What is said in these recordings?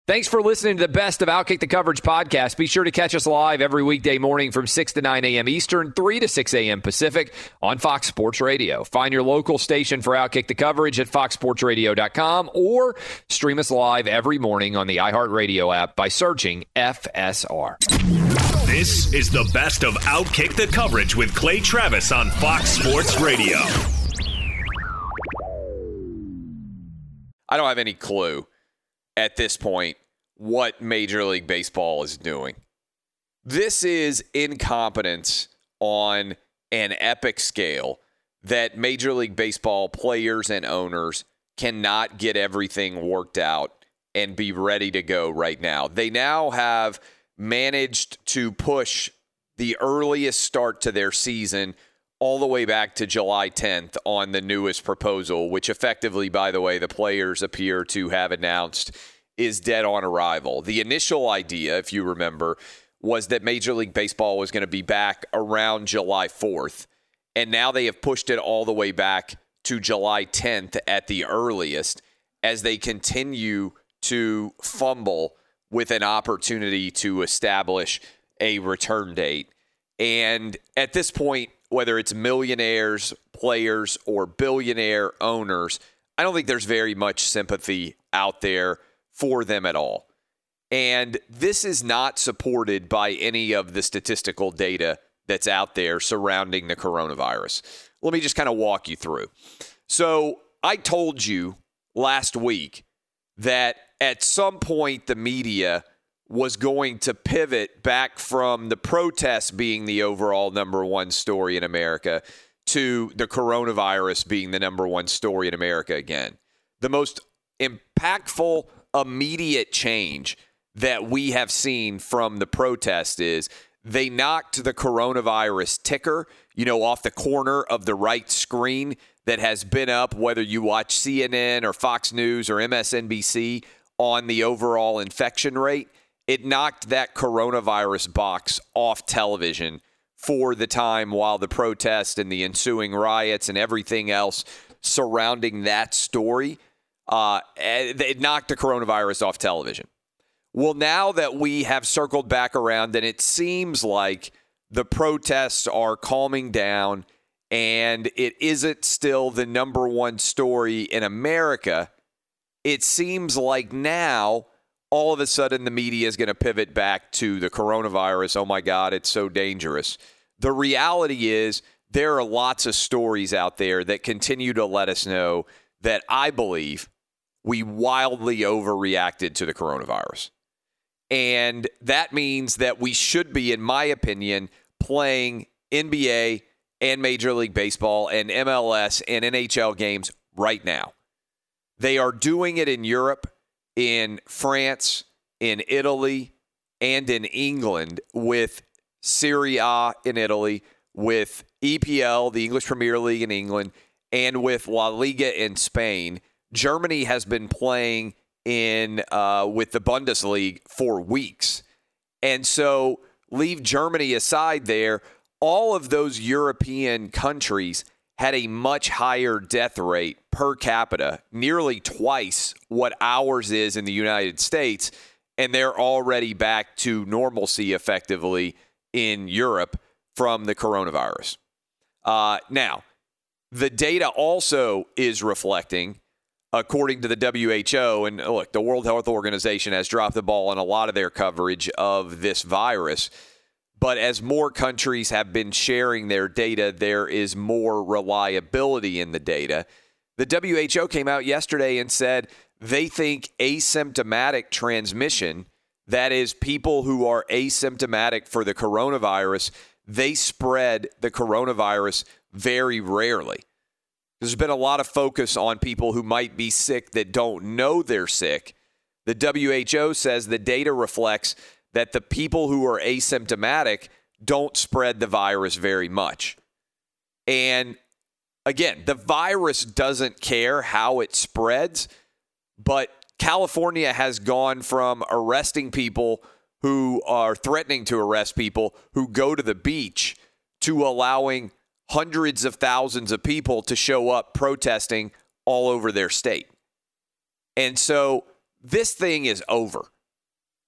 Thanks for listening to the best of Outkick the Coverage podcast. Be sure to catch us live every weekday morning from 6 to 9 a.m. Eastern, 3 to 6 a.m. Pacific on Fox Sports Radio. Find your local station for Outkick the Coverage at foxsportsradio.com or stream us live every morning on the iHeartRadio app by searching FSR. This is the best of Outkick the Coverage with Clay Travis on Fox Sports Radio. I don't have any clue at this point what Major League Baseball is doing. This is incompetence on an epic scale that Major League Baseball players and owners cannot get everything worked out and be ready to go right now. They now have managed to push the earliest start to their season all the way back to July 10th on the newest proposal, which effectively, by the way, the players appear to have announced is dead on arrival. The initial idea, if you remember, was that Major League Baseball was going to be back around July 4th, and now they have pushed it all the way back to July 10th at the earliest as they continue to fumble with an opportunity to establish a return date. And at this point, whether it's millionaires, players, or billionaire owners, I don't think there's very much sympathy out there for them at all. And this is not supported by any of the statistical data that's out there surrounding the coronavirus. Let me just kind of walk you through. So I told you last week that at some point the media was going to pivot back from the protests being the overall number one story in America to the coronavirus being the number one story in America again. The most impactful immediate change that we have seen from the protest is they knocked the coronavirus ticker, off the corner of the right screen that has been up, whether you watch CNN or Fox News or MSNBC, on the overall infection rate. It knocked that coronavirus box off television for the time while the protest and the ensuing riots and everything else surrounding that story, it knocked the coronavirus off television. Well, now that we have circled back around and it seems like the protests are calming down and it isn't still the number one story in America, it seems like now all of a sudden the media is going to pivot back to the coronavirus. Oh my God, it's so dangerous. The reality is there are lots of stories out there that continue to let us know that I believe we wildly overreacted to the coronavirus. And that means that we should be, in my opinion, playing NBA and Major League Baseball and MLS and NHL games right now. They are doing it in Europe, in France, in Italy, and in England with Serie A in Italy, with EPL, the English Premier League in England, and with La Liga in Spain. Germany has been playing in with the Bundesliga for weeks. And so leave Germany aside there. All of those European countries had a much higher death rate per capita, nearly twice what ours is in the United States, and they're already back to normalcy effectively in Europe from the coronavirus. Now, the data also is reflecting, according to the WHO, and look, the World Health Organization has dropped the ball on a lot of their coverage of this virus. But as more countries have been sharing their data, there is more reliability in the data. The WHO came out yesterday and said they think asymptomatic transmission, that is, people who are asymptomatic for the coronavirus, they spread the coronavirus very rarely. There's been a lot of focus on people who might be sick that don't know they're sick. The WHO says the data reflects that the people who are asymptomatic don't spread the virus very much. And again, the virus doesn't care how it spreads, but California has gone from arresting people who are threatening to arrest people who go to the beach to allowing hundreds of thousands of people to show up protesting all over their state. And so this thing is over.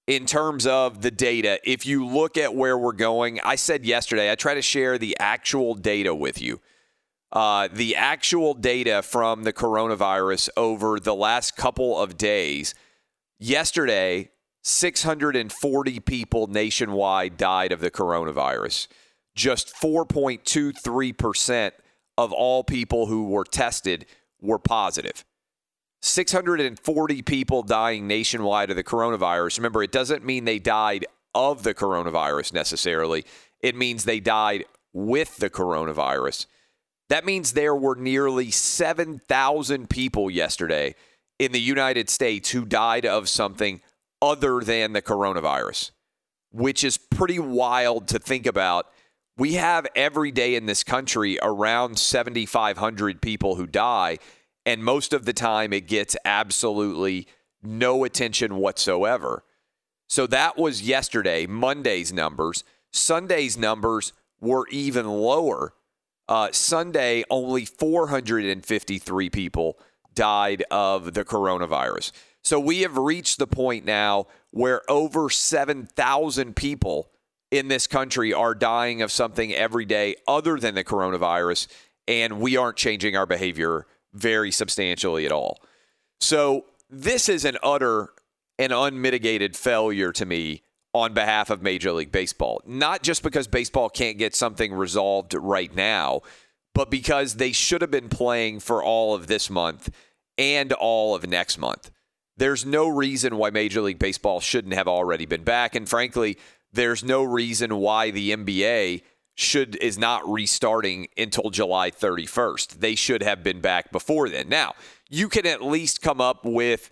in terms of the data, if you look at where we're going, I said yesterday, I try to share the actual data with you. The actual data from the coronavirus over the last couple of days. Yesterday, 640 people nationwide died of the coronavirus. Just 4.23% of all people who were tested were positive. 640 people dying nationwide of the coronavirus. Remember, it doesn't mean they died of the coronavirus necessarily. It means they died with the coronavirus. That means there were nearly 7,000 people yesterday in the United States who died of something other than the coronavirus, which is pretty wild to think about. We have every day in this country around 7,500 people who die, and most of the time it gets absolutely no attention whatsoever. So that was yesterday, Monday's numbers. Sunday's numbers were even lower. Sunday, only 453 people died of the coronavirus. So we have reached the point now where over 7,000 people in this country are dying of something every day other than the coronavirus, and we aren't changing our behavior very substantially at all. So this is an utter and unmitigated failure to me on behalf of Major League Baseball. Not just because baseball can't get something resolved right now, but because they should have been playing for all of this month and all of next month. There's no reason why Major League Baseball shouldn't have already been back. And frankly, there's no reason why the NBA is not restarting until July 31st. They should have been back before then. Now, you can at least come up with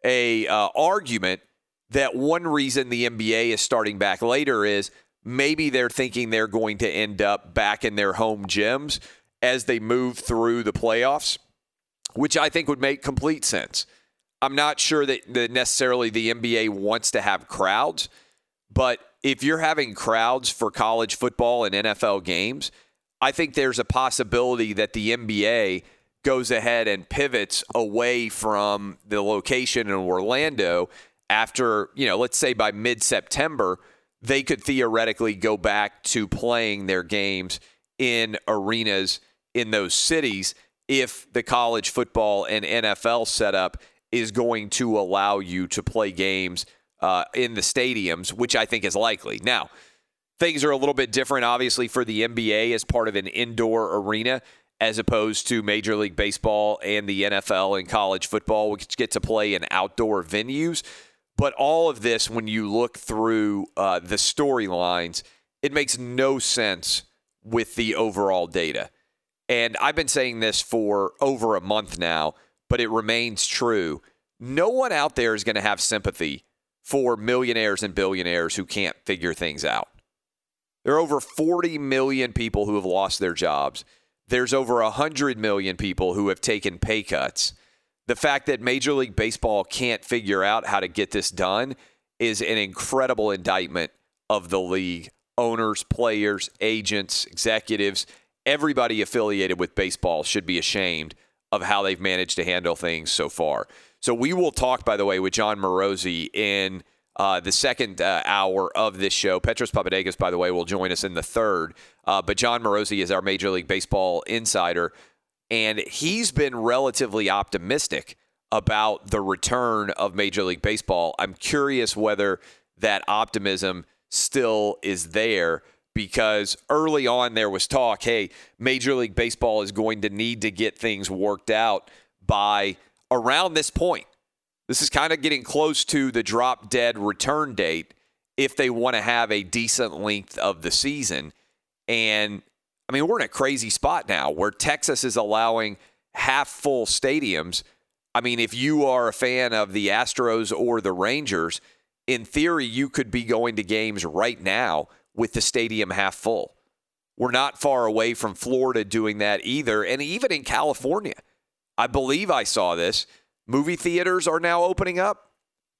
a argument that one reason the NBA is starting back later is maybe they're thinking they're going to end up back in their home gyms as they move through the playoffs, which I think would make complete sense. I'm not sure that necessarily the NBA wants to have crowds, but if you're having crowds for college football and NFL games, I think there's a possibility that the NBA goes ahead and pivots away from the location in Orlando after, let's say by mid-September, they could theoretically go back to playing their games in arenas in those cities if the college football and NFL setup is going to allow you to play games in the stadiums, which I think is likely. Now, things are a little bit different, obviously, for the NBA as part of an indoor arena as opposed to Major League Baseball and the NFL and college football, which get to play in outdoor venues. But all of this, when you look through the storylines, it makes no sense with the overall data. And I've been saying this for over a month now, but it remains true. No one out there is going to have sympathy for millionaires and billionaires who can't figure things out. There are over 40 million people who have lost their jobs. There's over 100 million people who have taken pay cuts. The fact that Major League Baseball can't figure out how to get this done is an incredible indictment of the league. Owners, players, agents, executives, everybody affiliated with baseball should be ashamed of how they've managed to handle things so far. So we will talk, by the way, with Jon Morosi in the second hour of this show. Petros Papadakis, by the way, will join us in the third. But Jon Morosi is our Major League Baseball insider, and he's been relatively optimistic about the return of Major League Baseball. I'm curious whether that optimism still is there, because early on there was talk, hey, Major League Baseball is going to need to get things worked out by around this point. This is kind of getting close to the drop-dead return date if they want to have a decent length of the season. And, I mean, we're in a crazy spot now where Texas is allowing half-full stadiums. I mean, if you are a fan of the Astros or the Rangers, in theory, you could be going to games right now with the stadium half full. We're not far away from Florida doing that either. And even in California, I believe I saw this. Movie theaters are now opening up.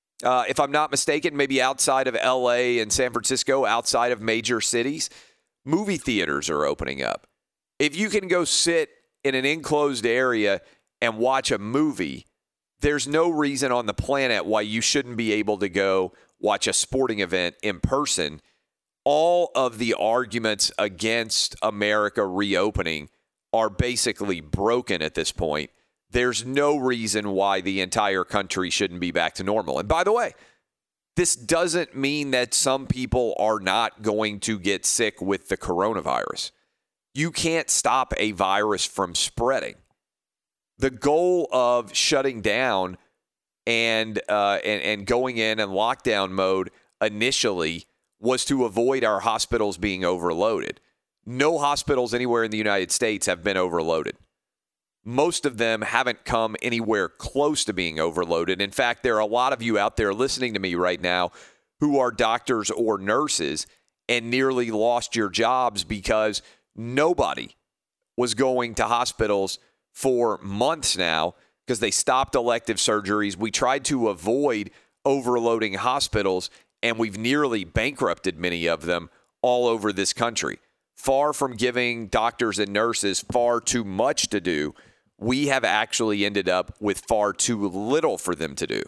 If I'm not mistaken, maybe outside of LA and San Francisco, outside of major cities, movie theaters are opening up. If you can go sit in an enclosed area and watch a movie there's no reason on the planet why you shouldn't be able to go watch a sporting event in person. All of the arguments against America reopening are basically broken at this point. There's no reason why the entire country shouldn't be back to normal. And by the way, this doesn't mean that some people are not going to get sick with the coronavirus. You can't stop a virus from spreading. The goal of shutting down and going in lockdown mode initially was to avoid our hospitals being overloaded. No hospitals anywhere in the United States have been overloaded. Most of them haven't come anywhere close to being overloaded. In fact, there are a lot of you out there listening to me right now who are doctors or nurses and nearly lost your jobs because nobody was going to hospitals for months now because they stopped elective surgeries. We tried to avoid overloading hospitals, and we've nearly bankrupted many of them all over this country. Far from giving doctors and nurses far too much to do, we have actually ended up with far too little for them to do.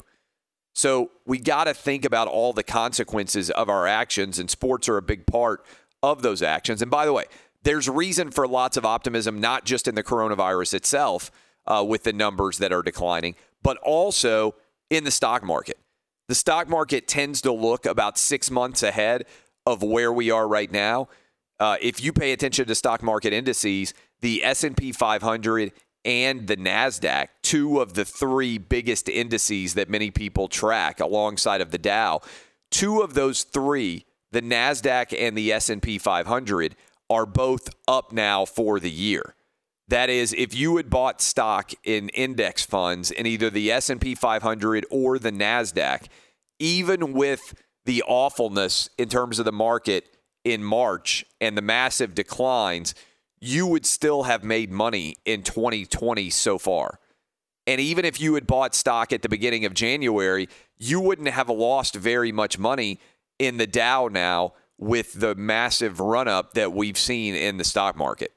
So we got to think about all the consequences of our actions, and sports are a big part of those actions. And by the way, there's reason for lots of optimism, not just in the coronavirus itself with the numbers that are declining, but also in the stock market. The stock market tends to look about 6 months ahead of where we are right now. If you pay attention to stock market indices, the S&P 500 and the NASDAQ, two of the three biggest indices that many people track alongside of the Dow, two of those three, the NASDAQ and the S&P 500, are both up now for the year. That is, if you had bought stock in index funds in either the S&P 500 or the NASDAQ, even with the awfulness in terms of the market in March and the massive declines, you would still have made money in 2020 so far. And even if you had bought stock at the beginning of January, you wouldn't have lost very much money in the Dow now with the massive run-up that we've seen in the stock market.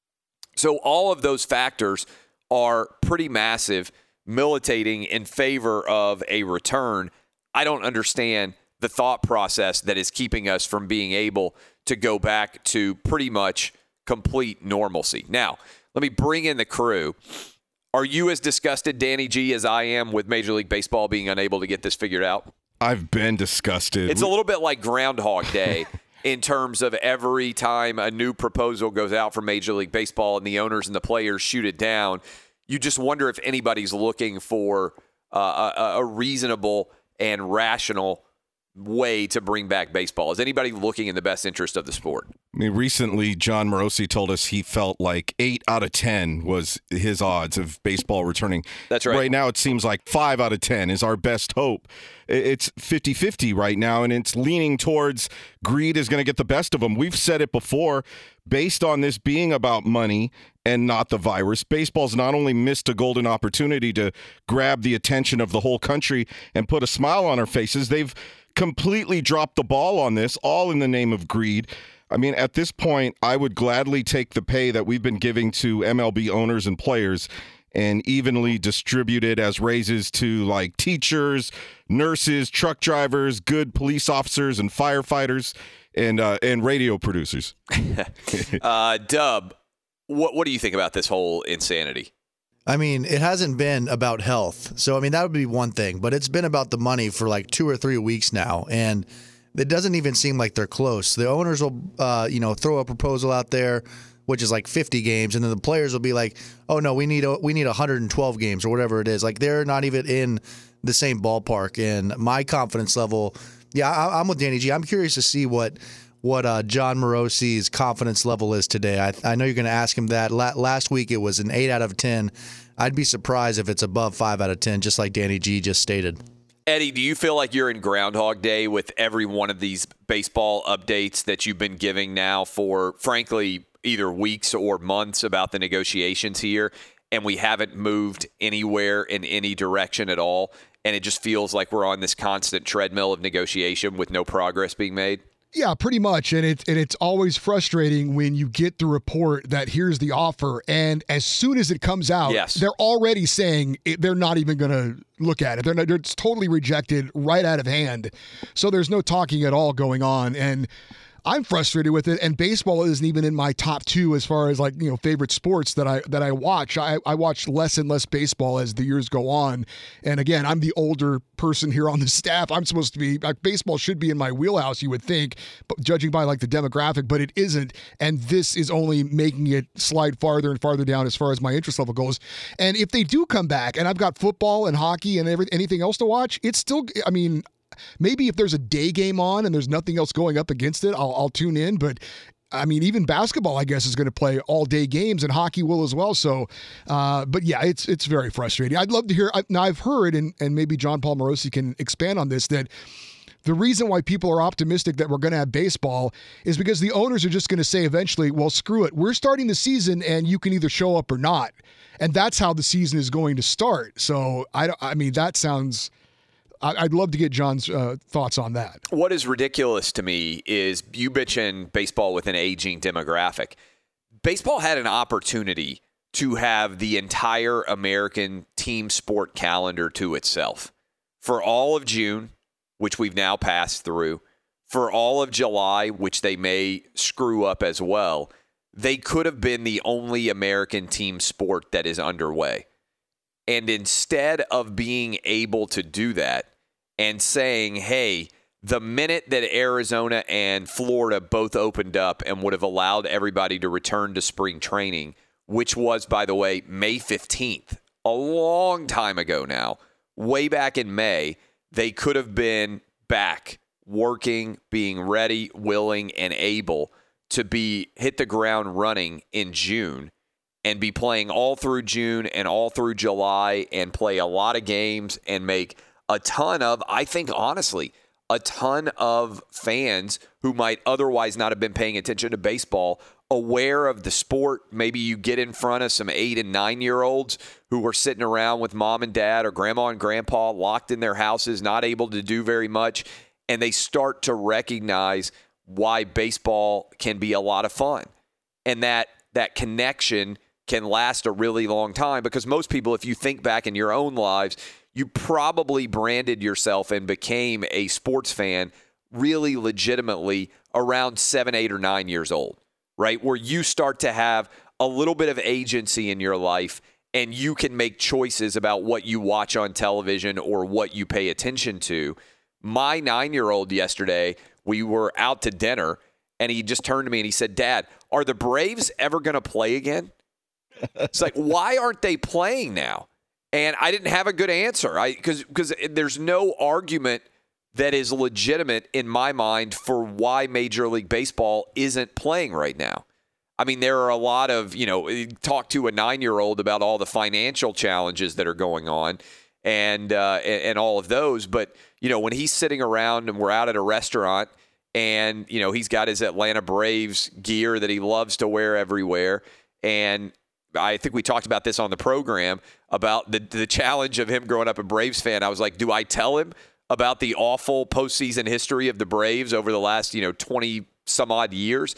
So all of those factors are pretty massive, militating in favor of a return. I don't understand the thought process that is keeping us from being able to go back to pretty much complete normalcy. Now, let me bring in the crew. Are you as disgusted, Danny G, as I am with Major League Baseball being unable to get this figured out? I've been disgusted. It's a little bit like Groundhog Day in terms of every time a new proposal goes out for Major League Baseball and the owners and the players shoot it down, you just wonder if anybody's looking for a reasonable and rational way to bring back baseball. Is anybody looking in the best interest of the sport? I mean, recently, John Morosi told us he felt like 8 out of 10 was his odds of baseball returning. That's right. Right now, it seems like 5 out of 10 is our best hope. It's 50-50 right now, and it's leaning towards greed is going to get the best of them. We've said it before, based on this being about money and not the virus, baseball's not only missed a golden opportunity to grab the attention of the whole country and put a smile on our faces, they've completely dropped the ball on this, all in the name of greed. I mean, at this point, I would gladly take the pay that we've been giving to MLB owners and players and evenly distribute it as raises to like teachers, nurses, truck drivers, good police officers and firefighters, and radio producers. Dub, what do you think about this whole insanity? I mean, it hasn't been about health. So, I mean, that would be one thing. But it's been about the money for like 2 or 3 weeks now. And it doesn't even seem like they're close. The owners will, throw a proposal out there, which is like 50 games. And then the players will be like, oh, no, we need 112 games or whatever it is. Like, they're not even in the same ballpark. And my confidence level, I'm with Danny G. I'm curious to see what John Morosi's confidence level is today. I know you're going to ask him that. Last week it was an 8 out of 10. I'd be surprised if it's above 5 out of 10, just like Danny G just stated. Eddie, do you feel like you're in Groundhog Day with every one of these baseball updates that you've been giving now for, frankly, either weeks or months about the negotiations here, and we haven't moved anywhere in any direction at all, and it just feels like we're on this constant treadmill of negotiation with no progress being made? Yeah, pretty much. And it's always frustrating when you get the report that here's the offer, and as soon as it comes out, they're already saying they're not even going to look at it. They're totally rejected right out of hand. So there's no talking at all going on. And I'm frustrated with it, and baseball isn't even in my top 2 as far as favorite sports that I watch. I watch less and less baseball as the years go on. And again, I'm the older person here on the staff. I'm supposed to be baseball should be in my wheelhouse, you would think, but judging by the demographic, but it isn't. And this is only making it slide farther and farther down as far as my interest level goes. And if they do come back, and I've got football and hockey and anything else to watch, it's still, maybe if there's a day game on and there's nothing else going up against it, I'll tune in. But even basketball, I guess, is going to play all day games, and hockey will as well. So, but yeah, it's very frustrating. I'd love to hear. Now I've heard, and maybe John Paul Morosi can expand on this, that the reason why people are optimistic that we're going to have baseball is because the owners are just going to say eventually, well, screw it. We're starting the season and you can either show up or not. And that's how the season is going to start. So that sounds, I'd love to get John's thoughts on that. What is ridiculous to me is you bitching baseball with an aging demographic. Baseball had an opportunity to have the entire American team sport calendar to itself for all of June, which we've now passed through, for all of July, which they may screw up as well. They could have been the only American team sport that is underway. And instead of being able to do that and saying, hey, the minute that Arizona and Florida both opened up and would have allowed everybody to return to spring training, which was, by the way, May 15th, a long time ago now, way back in May, they could have been back working, being ready, willing, and able to hit the ground running in June and be playing all through June and all through July and play a lot of games and make a ton of, I think, honestly, a ton of fans who might otherwise not have been paying attention to baseball aware of the sport. Maybe you get in front of some 8 and 9-year-olds who were sitting around with mom and dad or grandma and grandpa locked in their houses, not able to do very much, and they start to recognize why baseball can be a lot of fun. And that connection can last a really long time, because most people, if you think back in your own lives, you probably branded yourself and became a sports fan really legitimately around 7, 8, or 9 years old, right? Where you start to have a little bit of agency in your life and you can make choices about what you watch on television or what you pay attention to. My 9-year-old yesterday, we were out to dinner and he just turned to me and he said, Dad, are the Braves ever going to play again? It's like, why aren't they playing now? And I didn't have a good answer because there's no argument that is legitimate in my mind for why Major League Baseball isn't playing right now. I mean, there are a lot of, talk to a 9-year-old about all the financial challenges that are going on and all of those. But, when he's sitting around and we're out at a restaurant and, he's got his Atlanta Braves gear that he loves to wear everywhere. And I think we talked about this on the program about the challenge of him growing up a Braves fan. I was like, do I tell him about the awful postseason history of the Braves over the last, 20 some odd years,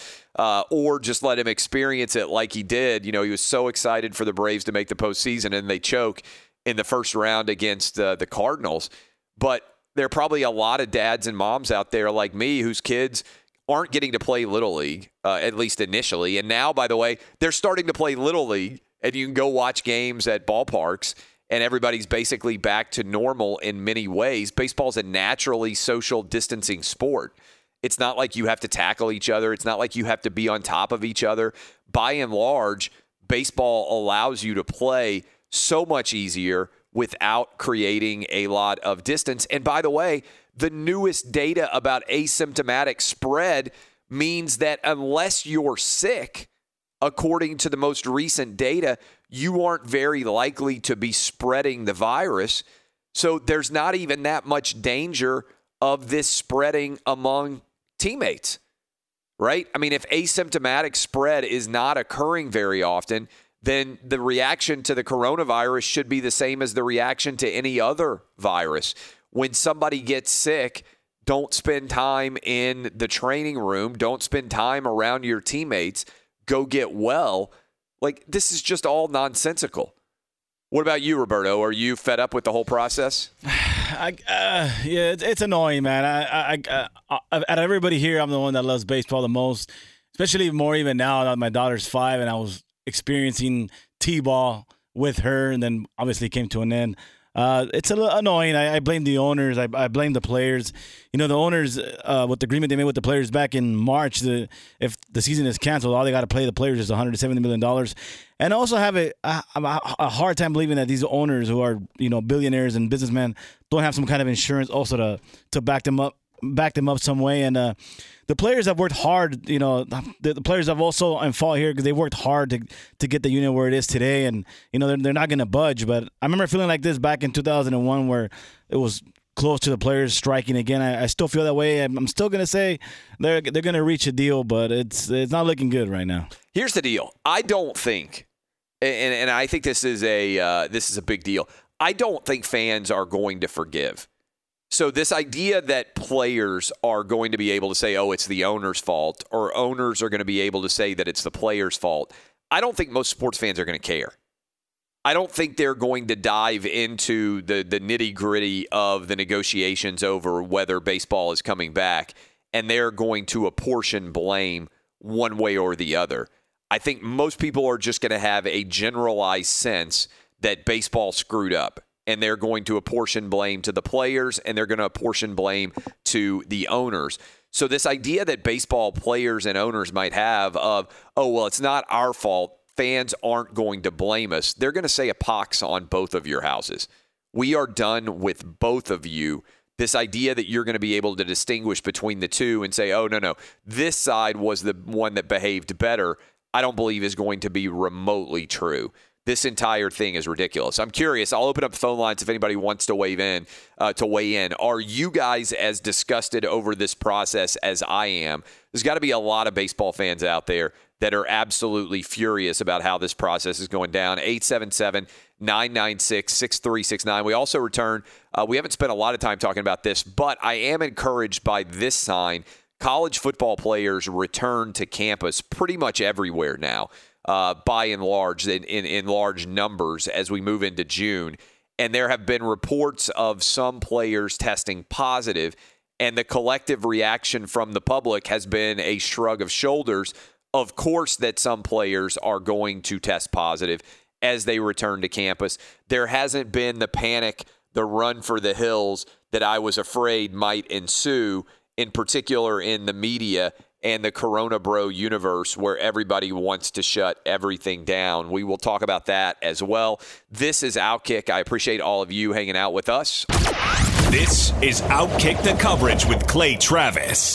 or just let him experience it like he did? He was so excited for the Braves to make the postseason and they choke in the first round against the Cardinals. But there are probably a lot of dads and moms out there like me whose kids aren't getting to play Little League, at least initially. And now, by the way, they're starting to play Little League, and you can go watch games at ballparks, and everybody's basically back to normal in many ways. Baseball's a naturally social distancing sport. It's not like you have to tackle each other. It's not like you have to be on top of each other. By and large, baseball allows you to play so much easier without creating a lot of distance. And by the way, the newest data about asymptomatic spread means that unless you're sick, according to the most recent data, you aren't very likely to be spreading the virus. So there's not even that much danger of this spreading among teammates, right? I mean, if asymptomatic spread is not occurring very often, then the reaction to the coronavirus should be the same as the reaction to any other virus. When somebody gets sick, Don't spend time in the training room. Don't spend time around your teammates. Go get well. Like, this is just all nonsensical. What about you, Roberto? Are you fed up with the whole process? Yeah, it's annoying, man. Out of everybody here, I'm the one that loves baseball the most, especially more even now that my daughter's 5 and I was experiencing T-ball with her, and then obviously came to an end. It's a little annoying. I blame the owners. I blame the players. The owners, with the agreement they made with the players back in March, if the season is canceled, all they got to pay the players is $170 million. And also have a hard time believing that these owners who are, billionaires and businessmen don't have some kind of insurance also to back them up some way. And the players have worked hard. The players have also in fault here because they worked hard to get the union where it is today. And, they're not going to budge. But I remember feeling like this back in 2001 where it was close to the players striking again. I still feel that way. I'm still going to say they're going to reach a deal, but it's not looking good right now. Here's the deal. I don't think, and I think this is a big deal. I don't think fans are going to forgive. So this idea that players are going to be able to say, oh, it's the owner's fault, or owners are going to be able to say that it's the player's fault, I don't think most sports fans are going to care. I don't think they're going to dive into the nitty-gritty of the negotiations over whether baseball is coming back, and they're going to apportion blame one way or the other. I think most people are just going to have a generalized sense that baseball screwed up, and they're going to apportion blame to the players, and they're going to apportion blame to the owners. So this idea that baseball players and owners might have of, oh, well, it's not our fault, fans aren't going to blame us, they're going to say a pox on both of your houses. We are done with both of you. This idea that you're going to be able to distinguish between the two and say, oh, no, this side was the one that behaved better, I don't believe is going to be remotely true. This entire thing is ridiculous. I'm curious. I'll open up the phone lines if anybody wants to weigh in. Are you guys as disgusted over this process as I am? There's got to be a lot of baseball fans out there that are absolutely furious about how this process is going down. 877-996-6369. We also return. We haven't spent a lot of time talking about this, but I am encouraged by this sign. College football players return to campus pretty much everywhere now. By and large, in large numbers as we move into June. And there have been reports of some players testing positive, and the collective reaction from the public has been a shrug of shoulders. Of course that some players are going to test positive as they return to campus. There hasn't been the panic, the run for the hills that I was afraid might ensue, in particular in the media and the Corona Bro universe where everybody wants to shut everything down. We will talk about that as well. This is Outkick. I appreciate all of you hanging out with us. This is Outkick the Coverage with Clay Travis.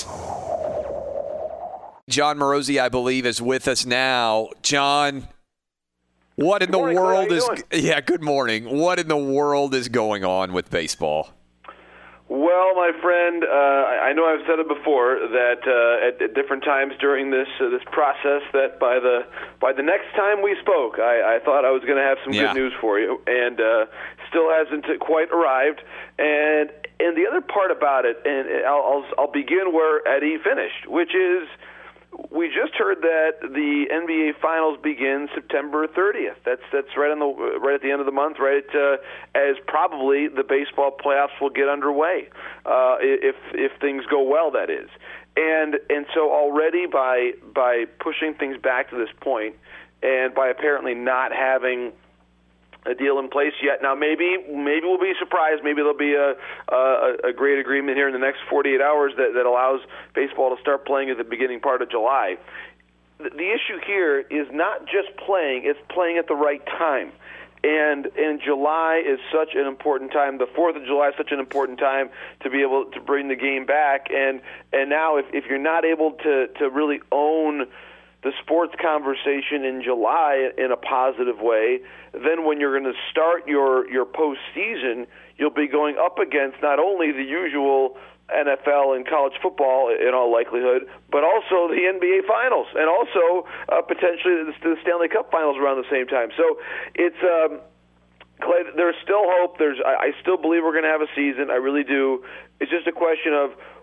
John Morosi, I believe, is with us now. John, what in the world is... Yeah, good morning. What in the world is going on with baseball? Well, my friend, I know I've said it before that at different times during this process that by the next time we spoke, I thought I was going to have some good news for you, and still hasn't quite arrived. And the other part about it, and I'll begin where Eddie finished, which is we just heard that the NBA Finals begin September 30th. That's right at the end of the month, right? As probably the baseball playoffs will get underway, if things go well, that is. And so already by pushing things back to this point, and by apparently not having a deal in place yet. Now, maybe we'll be surprised. Maybe there'll be a great agreement here in the next 48 hours that allows baseball to start playing at the beginning part of July. The issue here is not just playing; it's playing at the right time. And July is such an important time. The 4th of July is such an important time to be able to bring the game back. And now, if you're not able to really own the sports conversation in July in a positive way, then when you're going to start your postseason, you'll be going up against not only the usual NFL and college football in all likelihood, but also the NBA Finals and also potentially the Stanley Cup Finals around the same time. So it's Clay, there's still hope. I still believe we're going to have a season. I really do. It's just a question of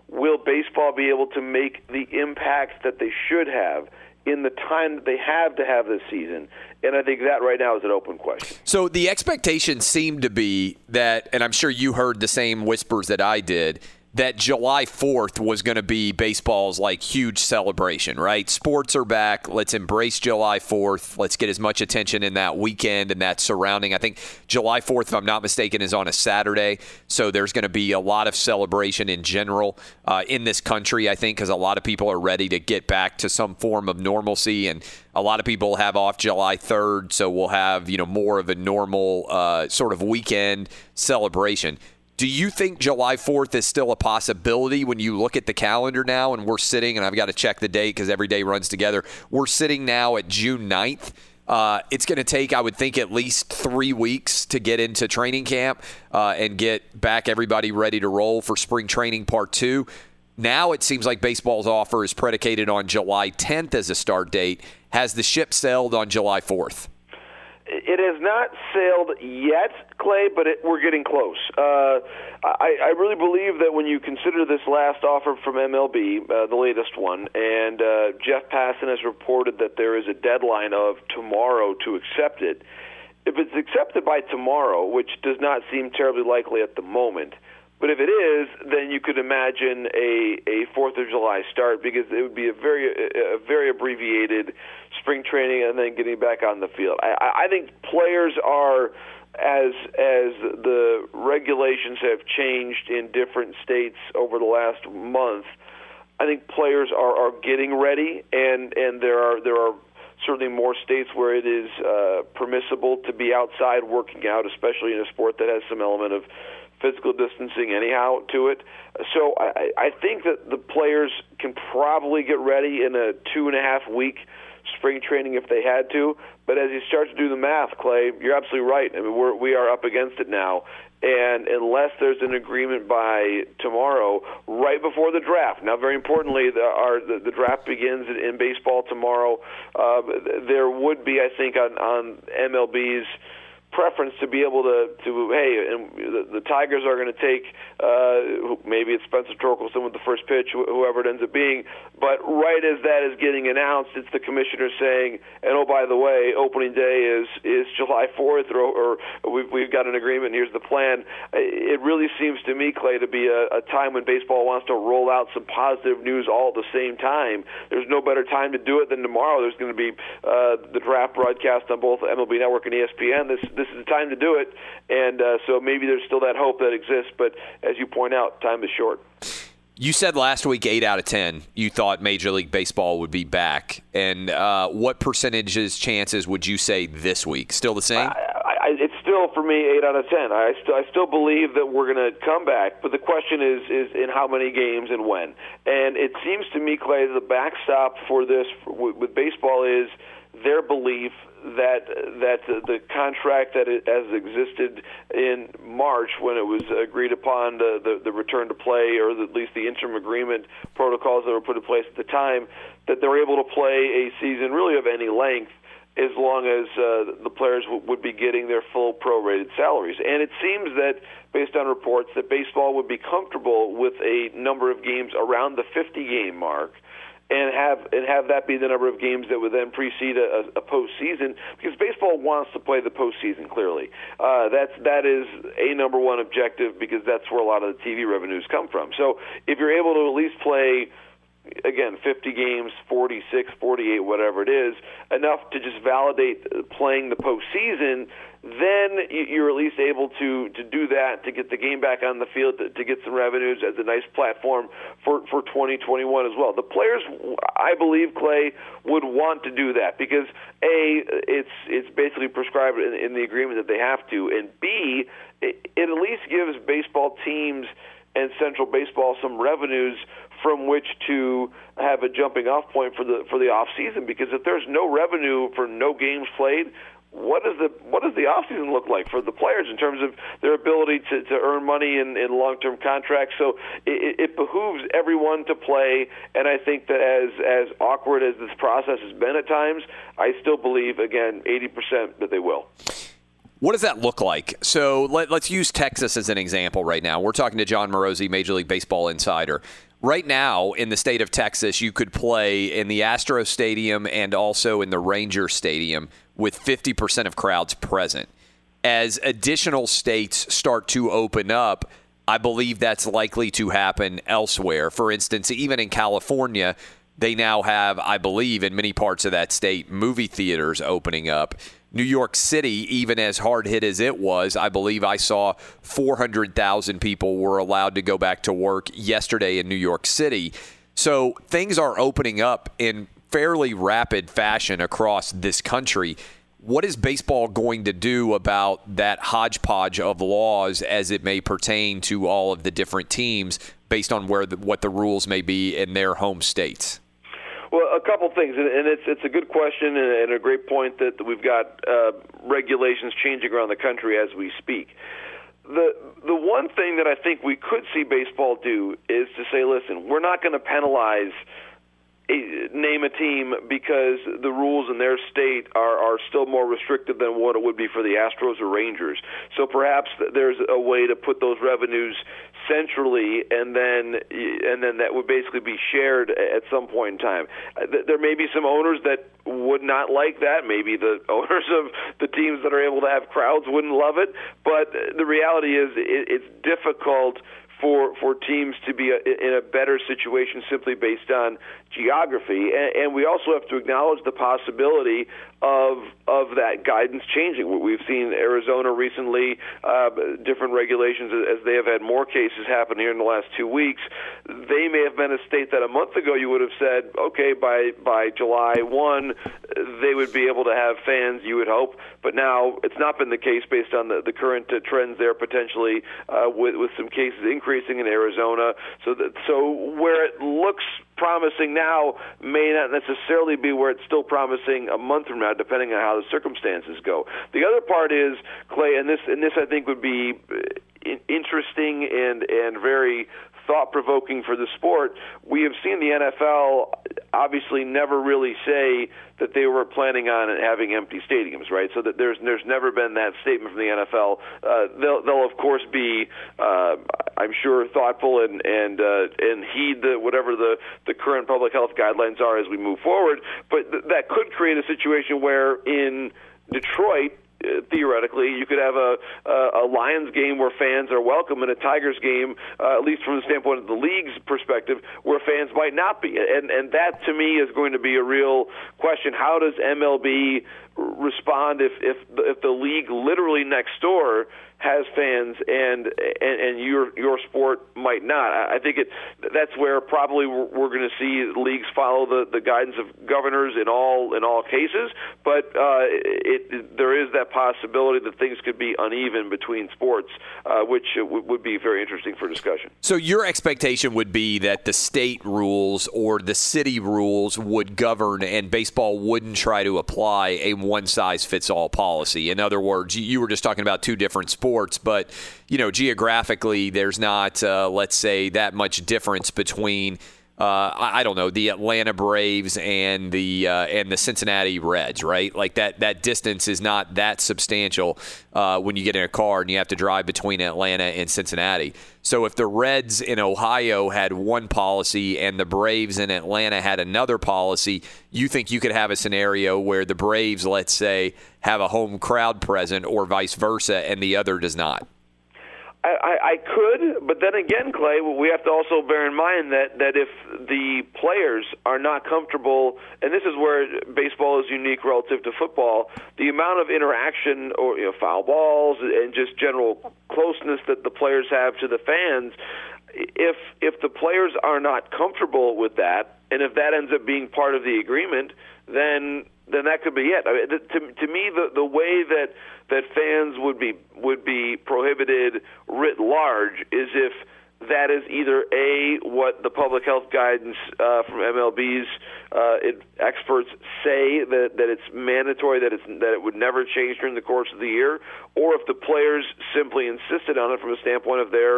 will baseball be able to make the impact that they should have in the time that they have to have this season? And I think that right now is an open question. So the expectation seemed to be that, and I'm sure you heard the same whispers that I did, that July 4th was going to be baseball's huge celebration, right? Sports are back. Let's embrace July 4th. Let's get as much attention in that weekend and that surrounding. I think July 4th, if I'm not mistaken, is on a Saturday. So there's going to be a lot of celebration in general in this country, I think, because a lot of people are ready to get back to some form of normalcy. And a lot of people have off July 3rd. So we'll have, more of a normal sort of weekend celebration. Do you think July 4th is still a possibility when you look at the calendar now and we're sitting, and I've got to check the date because every day runs together, we're sitting now at June 9th. It's going to take, I would think, at least 3 weeks to get into training camp and get back everybody ready to roll for spring training part 2. Now it seems like baseball's offer is predicated on July 10th as a start date. Has the ship sailed on July 4th? It has not sailed yet, Clay, but we're getting close. I really believe that when you consider this last offer from MLB, the latest one, and Jeff Passan has reported that there is a deadline of tomorrow to accept it. If it's accepted by tomorrow, which does not seem terribly likely at the moment, but if it is, then you could imagine a 4th of July start, because it would be a very abbreviated spring training and then getting back on the field. I think players are, as the regulations have changed in different states over the last month, I think players are getting ready, and there are certainly more states where it is permissible to be outside working out, especially in a sport that has some element of physical distancing anyhow to it. So I think that the players can probably get ready in a 2.5-week spring training if they had to. But as you start to do the math, Clay, you're absolutely right. I mean, we are up against it now. And unless there's an agreement by tomorrow, right before the draft. Now, very importantly, the draft begins in baseball tomorrow. There would be, I think, on MLB's preference to be able to hey, and the Tigers are going to take maybe it's Spencer Torkelson with the first pitch, whoever it ends up being. But right as that is getting announced, it's the commissioner saying, and oh, by the way, opening day is July 4th, or we've got an agreement, and here's the plan. It really seems to me, Clay, to be a time when baseball wants to roll out some positive news all at the same time. There's no better time to do it than tomorrow. There's going to be the draft broadcast on both MLB Network and ESPN. This is the time to do it, and so maybe there's still that hope that exists, but as you point out, time is short. You said last week 8 out of 10 you thought Major League Baseball would be back, and what percentages chances would you say this week? Still the same? It's still, for me, 8 out of 10. I still believe that we're going to come back, but the question is in how many games and when. And it seems to me, Clay, the backstop for this with baseball is their belief that the contract that has existed in March, when it was agreed upon the return to play, or at least the interim agreement protocols that were put in place at the time, that they're able to play a season really of any length as long as the players would be getting their full prorated salaries. And it seems that, based on reports, that baseball would be comfortable with a number of games around the 50-game mark, and have that be the number of games that would then precede a postseason, because baseball wants to play the postseason. Clearly, that is a number one objective, because that's where a lot of the TV revenues come from. So if you're able to at least play, again, 50 games, 46, 48, whatever it is, enough to just validate playing the postseason, then you're at least able to do that, to get the game back on the field, to get some revenues as a nice platform for 2021 as well. The players, I believe, Clay, would want to do that, because A, it's basically prescribed in the agreement that they have to, and B, it at least gives baseball teams and Central Baseball some revenues from which to have a jumping off point for the off season. Because if there's no revenue for no games played, what does the off season look like for the players in terms of their ability to earn money in long-term contracts? So it behooves everyone to play, and I think that as awkward as this process has been at times, I still believe, again, 80% that they will. What does that look like? So let's use Texas as an example right now. We're talking to John Morosi, Major League Baseball insider. Right now in the state of Texas, you could play in the Astro Stadium and also in the Ranger Stadium with 50% of crowds present. As additional states start to open up, I believe that's likely to happen elsewhere. For instance, even in California, they now have, I believe, in many parts of that state, movie theaters opening up. New York City, even as hard hit as it was, I believe I saw 400,000 people were allowed to go back to work yesterday in New York City. So things are opening up in fairly rapid fashion across this country. What is baseball going to do about that hodgepodge of laws as it may pertain to all of the different teams based on what the rules may be in their home states? Well, a couple things, and it's a good question and a great point that we've got regulations changing around the country as we speak. The one thing that I think we could see baseball do is to say, listen, we're not going to penalize name a team because the rules in their state are still more restrictive than what it would be for the Astros or Rangers. So perhaps there's a way to put those revenues centrally, and then that would basically be shared at some point in time. There may be some owners that would not like that. Maybe the owners of the teams that are able to have crowds wouldn't love it. But the reality is it's difficult for teams to be in a better situation simply based on geography, and we also have to acknowledge the possibility of that guidance changing. We've seen Arizona recently, different regulations as they have had more cases happen here in the last 2 weeks. They may have been a state that a month ago you would have said, okay, by July 1, they would be able to have fans, you would hope, but now it's not been the case based on the current trends there potentially with some cases increasing in Arizona. So where it looks promising now may not necessarily be where it's still promising a month from now, depending on how the circumstances go. The other part is, Clay, and this I think would be interesting and very thought-provoking for the sport. We have seen the NFL obviously never really say that they were planning on having empty stadiums, right? So that there's never been that statement from the NFL. They'll of course be, I'm sure, thoughtful and heed whatever the current public health guidelines are as we move forward. But that could create a situation where in Detroit, theoretically, you could have a Lions game where fans are welcome and a Tigers game, at least from the standpoint of the league's perspective, where fans might not be. And that, to me, is going to be a real question. How does MLB respond if the league literally next door has fans and your sport might not? I think that's where probably we're going to see leagues follow the guidance of governors in all cases, but there is that possibility that things could be uneven between sports, which would be very interesting for discussion. So your expectation would be that the state rules or the city rules would govern and baseball wouldn't try to apply a one-size-fits-all policy. In other words, you were just talking about two different sports, but geographically there's not, let's say, that much difference between I don't know, the Atlanta Braves and the Cincinnati Reds, right? Like that distance is not that substantial when you get in a car and you have to drive between Atlanta and Cincinnati. So if the Reds in Ohio had one policy and the Braves in Atlanta had another policy, you think you could have a scenario where the Braves, let's say, have a home crowd present or vice versa and the other does not? I could, but then again, Clay, we have to also bear in mind that if the players are not comfortable, and this is where baseball is unique relative to football, the amount of interaction or foul balls and just general closeness that the players have to the fans, if the players are not comfortable with that, and if that ends up being part of the agreement, then that could be it. I mean, to me, the way that fans would be prohibited writ large is if that is either what the public health guidance from MLB's experts say that it's mandatory, that it would never change during the course of the year, or if the players simply insisted on it from a standpoint of their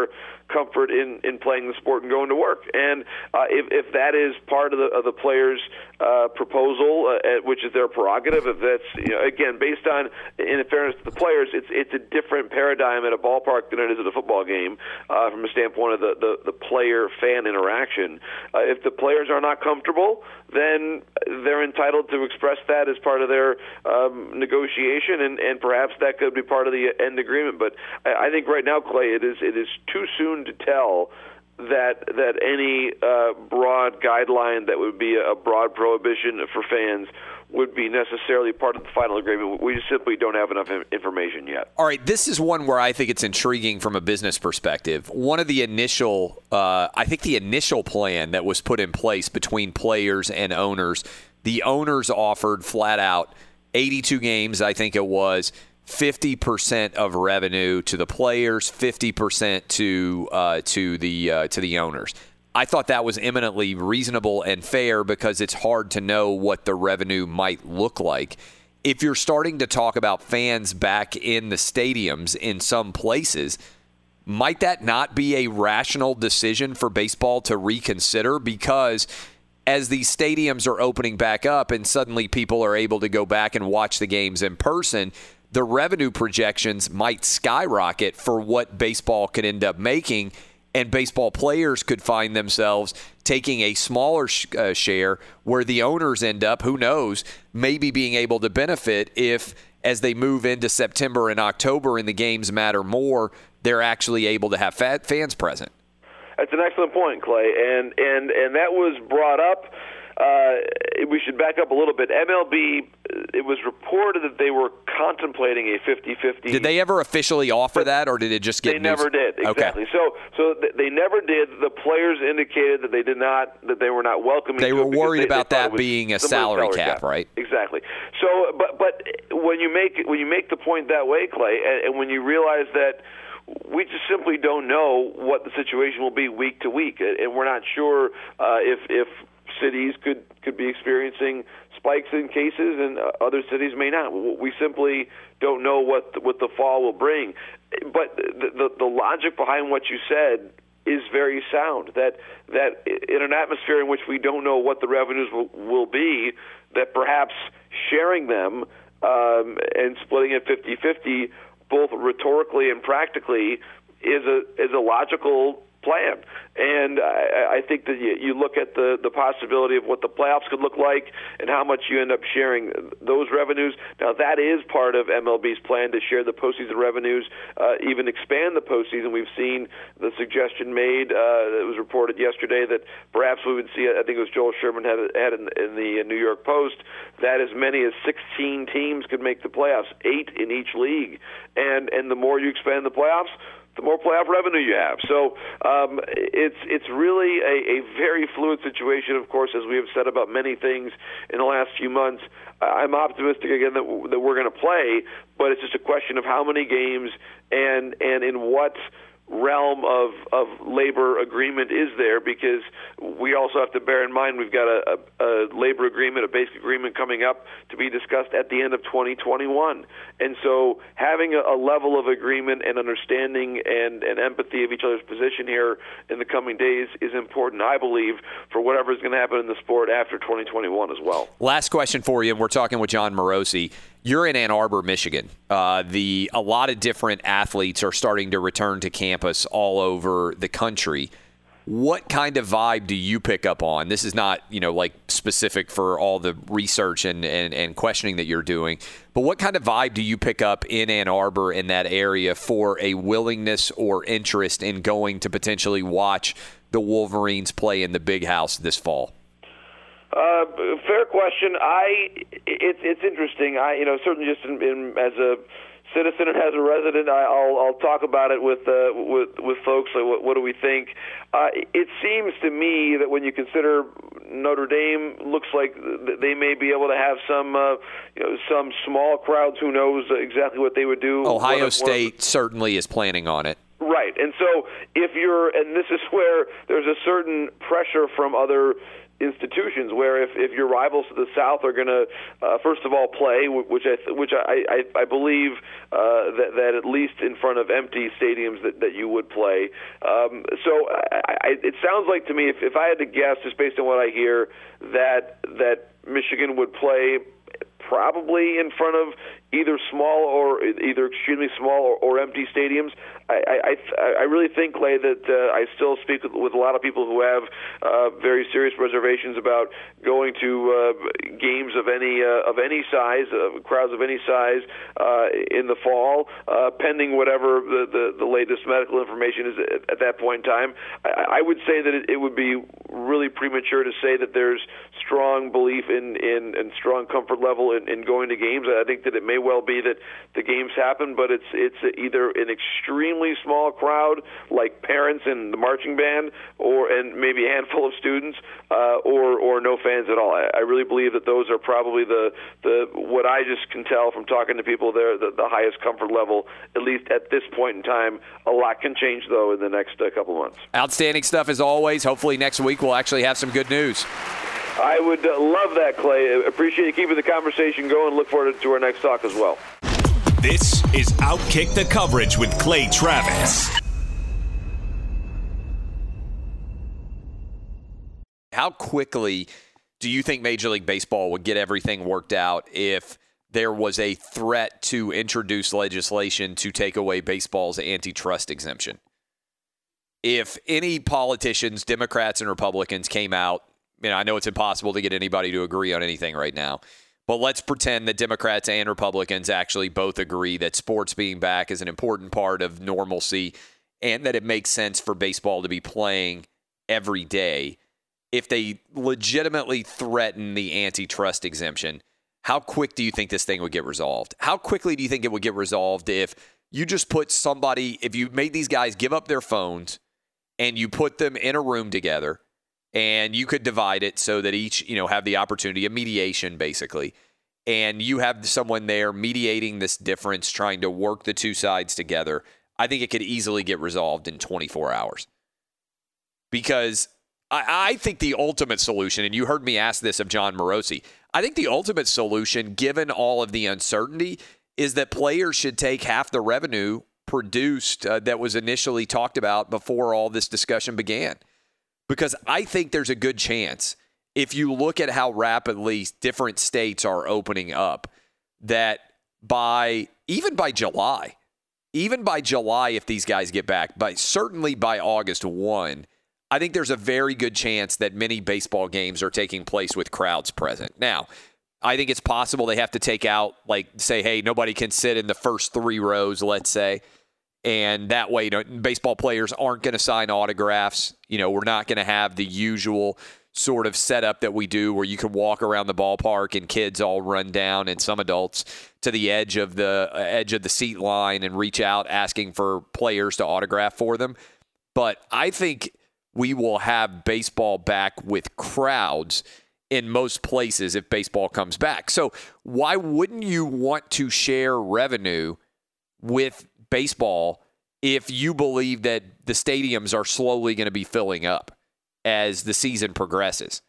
comfort in playing the sport and going to work. And if that is part of the players' proposal, which is their prerogative, if that's again based on, in fairness to the players, it's a different paradigm at a ballpark than it is at a football game from a standpoint of the player-fan interaction. If the players are not comfortable, then they're entitled to express that as part of their negotiation, and perhaps that could be part of the end agreement. But I think right now, Clay, it is too soon to tell that any broad guideline that would be a broad prohibition for fans would be necessarily part of the final agreement. We just simply don't have enough information yet. All right, this is one where I think it's intriguing from a business perspective. One of the initial, I think the initial plan that was put in place between players and owners, the owners offered flat out 82 games, I think it was, 50% of revenue to the players, 50% to the owners. I thought that was eminently reasonable and fair because it's hard to know what the revenue might look like. If you're starting to talk about fans back in the stadiums in some places, might that not be a rational decision for baseball to reconsider? Because as these stadiums are opening back up and suddenly people are able to go back and watch the games in person, the revenue projections might skyrocket for what baseball could end up making, and baseball players could find themselves taking a smaller share where the owners end up, who knows, maybe being able to benefit if, as they move into September and October and the games matter more, they're actually able to have fans present. That's an excellent point, Clay, and that was brought up. We should back up a little bit. MLB, it was reported that they were contemplating a 50-50. Did they ever officially offer that, or did it just get They never did, exactly. Okay. So they never did. The players indicated that they were not welcoming. They were worried about that was being a salary cap, right? Exactly. So, but when you make the point that way, Clay, and when you realize that we just simply don't know what the situation will be week to week, and we're not sure if cities could be experiencing spikes in cases and other cities may not. We simply don't know what the fall will bring. But the logic behind what you said is very sound, that in an atmosphere in which we don't know what the revenues will be, that perhaps sharing them and splitting it 50-50, both rhetorically and practically, is a logical plan. And I think that you look at the possibility of what the playoffs could look like and how much you end up sharing those revenues. Now, that is part of MLB's plan to share the postseason revenues, even expand the postseason. We've seen the suggestion made, it was reported yesterday, that perhaps we would see, I think it was Joel Sherman had in the New York Post, that as many as 16 teams could make the playoffs, 8 in each league. And the more you expand the playoffs, the more playoff revenue you have. So it's really a very fluid situation, of course, as we have said about many things in the last few months. I'm optimistic, again, that we're going to play, but it's just a question of how many games and in what realm of labor agreement is there, because we also have to bear in mind we've got a labor agreement, a basic agreement coming up to be discussed at the end of 2021. And so having a level of agreement and understanding and empathy of each other's position here in the coming days is important, I believe, for whatever is going to happen in the sport after 2021 as well. Last question for you, and we're talking with Jon Morosi. You're in Ann Arbor, Michigan. A lot of different athletes are starting to return to campus all over the country. What kind of vibe do you pick up on? This is not, like specific for all the research and questioning that you're doing, but what kind of vibe do you pick up in Ann Arbor, in that area, for a willingness or interest in going to potentially watch the Wolverines play in the Big House this fall? Fair question. It's interesting. Certainly just as a citizen and as a resident, I'll talk about it with folks. Like, what do we think? It seems to me that when you consider Notre Dame, looks like they may be able to have some small crowds. Who knows exactly what they would do? Ohio State certainly is planning on it. Right. Right. And so and this is where there's a certain pressure from other institutions where if your rivals to the south are going to first of all play, which I believe that at least in front of empty stadiums that you would play. So it sounds like to me, if I had to guess, just based on what I hear, that Michigan would play probably in front of either extremely small or empty stadiums. I really think, Clay, that I still speak with a lot of people who have very serious reservations about going to games of any size, crowds of any size in the fall, pending whatever the latest medical information is at that point in time. I would say that it would be really premature to say that there's strong belief in strong comfort level in going to games. I think that it may well be that the games happen, but it's either an extremely small crowd like parents and the marching band, and maybe a handful of students, or no fans at all. I really believe that those are probably the what I just can tell from talking to people there, the highest comfort level, at least at this point in time. A lot can change though in the next couple months. Outstanding stuff as always. Hopefully next week we'll actually have some good news. I would love that, Clay. Appreciate you keeping the conversation going. Look forward to our next talk as well. This is Outkick the Coverage with Clay Travis. How quickly do you think Major League Baseball would get everything worked out if there was a threat to introduce legislation to take away baseball's antitrust exemption? If any politicians, Democrats and Republicans, came out, I know it's impossible to get anybody to agree on anything right now, but let's pretend that Democrats and Republicans actually both agree that sports being back is an important part of normalcy and that it makes sense for baseball to be playing every day. If they legitimately threaten the antitrust exemption, how quick do you think this thing would get resolved? How quickly do you think it would get resolved if you just put if you made these guys give up their phones and you put them in a room together, and you could divide it so that each, have the opportunity of mediation, basically. And you have someone there mediating this difference, trying to work the two sides together. I think it could easily get resolved in 24 hours. Because I think the ultimate solution, and you heard me ask this of John Morosi, I think the ultimate solution, given all of the uncertainty, is that players should take half the revenue produced that was initially talked about before all this discussion began. Because I think there's a good chance, if you look at how rapidly different states are opening up, that even by July, if these guys get back, certainly by August 1, I think there's a very good chance that many baseball games are taking place with crowds present. Now, I think it's possible they have to take out, say, hey, nobody can sit in the first 3 rows, let's say. And that way, baseball players aren't going to sign autographs. We're not going to have the usual sort of setup that we do where you can walk around the ballpark and kids all run down and some adults to the edge of the seat line and reach out asking for players to autograph for them. But I think we will have baseball back with crowds in most places if baseball comes back. So why wouldn't you want to share revenue with baseball if you believe that the stadiums are slowly going to be filling up as the season progresses?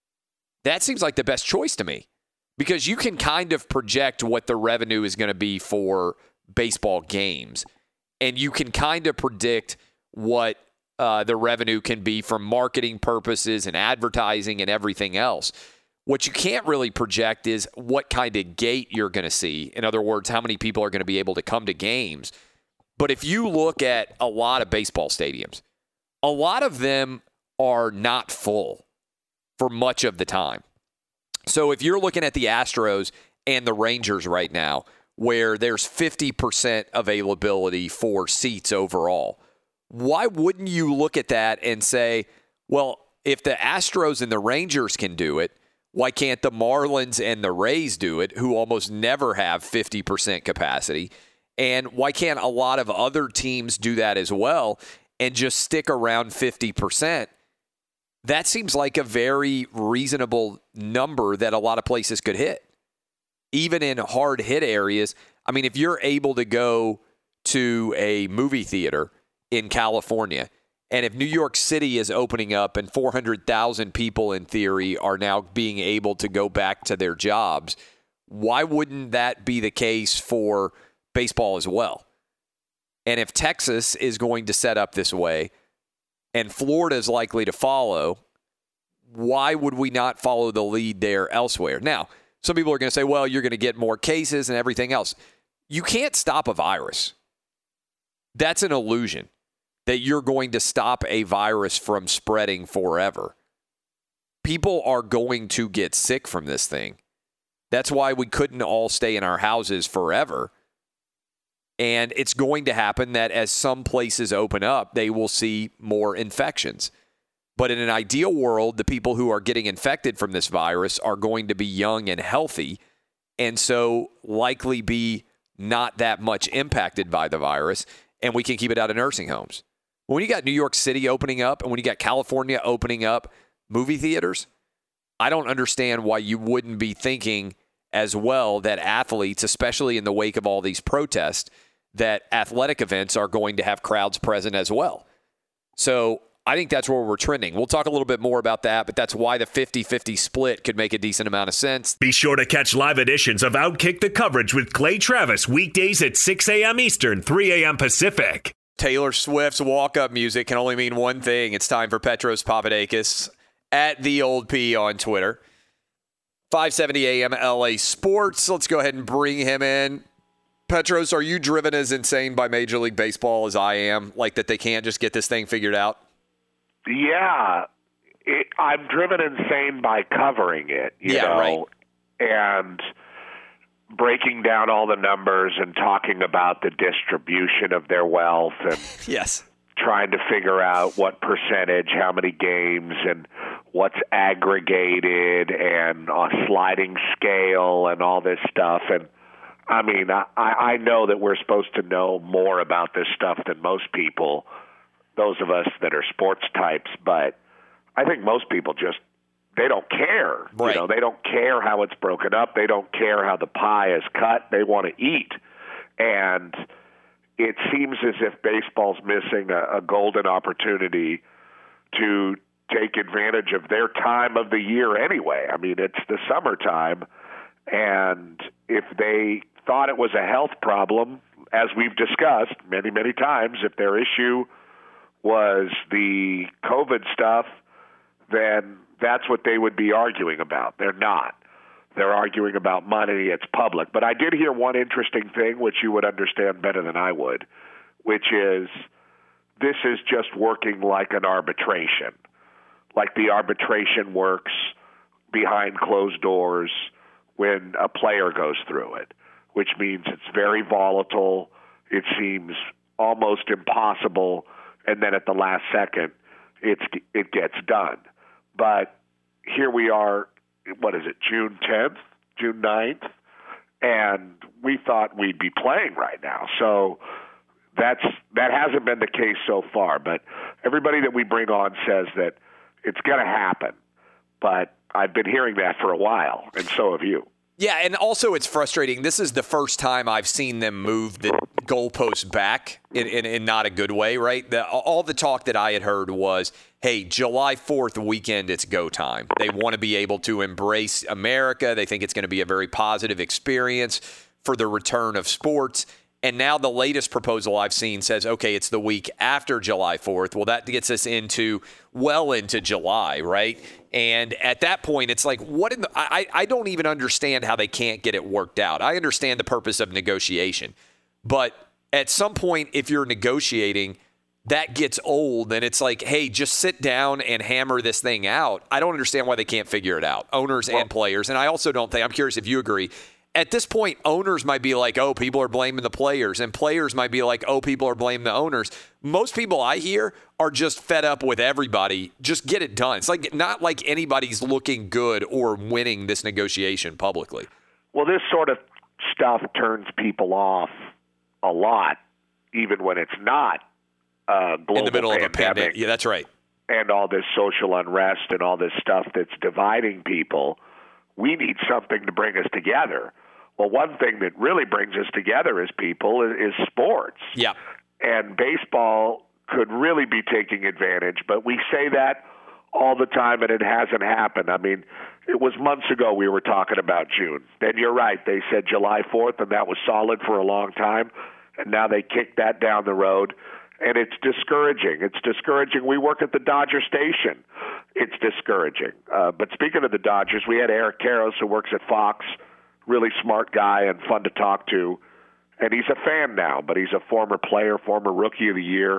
That seems like the best choice to me, because you can kind of project what the revenue is going to be for baseball games, and you can kind of predict what the revenue can be from marketing purposes and advertising and everything else. What you can't really project is what kind of gate you're going to see. In other words, how many people are going to be able to come to games. But if you look at a lot of baseball stadiums, a lot of them are not full for much of the time. So if you're looking at the Astros and the Rangers right now, where there's 50% availability for seats overall, why wouldn't you look at that and say, well, if the Astros and the Rangers can do it, why can't the Marlins and the Rays do it, who almost never have 50% capacity? And why can't a lot of other teams do that as well and just stick around 50%? That seems like a very reasonable number that a lot of places could hit. Even in hard hit areas, if you're able to go to a movie theater in California. And if New York City is opening up and 400,000 people in theory are now being able to go back to their jobs, why wouldn't that be the case for baseball as well? And if Texas is going to set up this way and Florida is likely to follow, why would we not follow the lead there elsewhere? Now, some people are going to say, well, you're going to get more cases and everything else. You can't stop a virus. That's an illusion that you're going to stop a virus from spreading forever. People are going to get sick from this thing. That's why we couldn't all stay in our houses forever. And it's going to happen that as some places open up, they will see more infections. But in an ideal world, the people who are getting infected from this virus are going to be young and healthy, and so likely be not that much impacted by the virus, and we can keep it out of nursing homes. When you got New York City opening up and when you got California opening up movie theaters, I don't understand why you wouldn't be thinking as well that athletes, especially in the wake of all these protests, that athletic events are going to have crowds present as well. So I think that's where we're trending. We'll talk a little bit more about that, but that's why the 50-50 split could make a decent amount of sense. Be sure to catch live editions of Outkick the Coverage with Clay Travis weekdays at 6 a.m. Eastern, 3 a.m. Pacific. Taylor Swift's walk-up music can only mean one thing. It's time for Petros Papadakis at the Old P on Twitter. 570 AM LA Sports. Let's go ahead and bring him in. Petros, are you driven as insane by Major League Baseball as I am? Like that they can't just get this thing figured out? Yeah. I'm driven insane by covering it, you know, right. And breaking down all the numbers and talking about the distribution of their wealth and yes, trying to figure out what percentage, how many games, and what's aggregated and a sliding scale and all this stuff. And I mean, I know that we're supposed to know more about this stuff than most people, those of us that are sports types, but I think most people just, they don't care. Right. You know, they don't care how it's broken up. They don't care how the pie is cut. They want to eat. And it seems as if baseball's missing a golden opportunity to take advantage of their time of the year anyway. I mean, it's the summertime, and if they thought it was a health problem, as we've discussed many, many times, if their issue was the COVID stuff, then that's what they would be arguing about. They're not. They're arguing about money. It's public. But I did hear one interesting thing, which you would understand better than I would, which is this is just working like an arbitration, like the arbitration works behind closed doors when a player goes through it, which means it's very volatile. It seems almost impossible, and then at the last second, it gets done. But here we are, what is it, June 10th, June 9th, and we thought we'd be playing right now. So that hasn't been the case so far. But everybody that we bring on says that it's going to happen. But I've been hearing that for a while, and so have you. Yeah, and also it's frustrating. This is the first time I've seen them move the goalposts back in not a good way, right? All the talk that I had heard was, hey, July 4th weekend, it's go time. They want to be able to embrace America. They think it's going to be a very positive experience for the return of sports. And now the latest proposal I've seen says, okay, it's the week after July 4th. Well, that gets us into July, right? And at that point, it's like, what in the I don't even understand how they can't get it worked out. I understand the purpose of negotiation. But at some point, if you're negotiating, that gets old, and it's like, hey, just sit down and hammer this thing out. I don't understand why they can't figure it out, owners and players. And I also don't think, I'm curious if you agree, at this point, owners might be like, oh, people are blaming the players, and players might be like, oh, people are blaming the owners. Most people I hear are just fed up with everybody. Just get it done. It's like not like anybody's looking good or winning this negotiation publicly. Well, this sort of stuff turns people off a lot, even when it's not global in the middle pandemic. Of a pandemic. Yeah, that's right. And all this social unrest and all this stuff that's dividing people. We need something to bring us together. Well, one thing that really brings us together as people is sports. Yeah. And baseball could really be taking advantage. But we say that all the time, and it hasn't happened. I mean, it was months ago we were talking about June. Then you're right. They said July 4th, and that was solid for a long time. And now they kicked that down the road, and it's discouraging. It's discouraging. We work at the Dodger station. It's discouraging. But speaking of the Dodgers, we had Eric Karros, who works at Fox, really smart guy and fun to talk to. And he's a fan now, but he's a former player, former Rookie of the Year.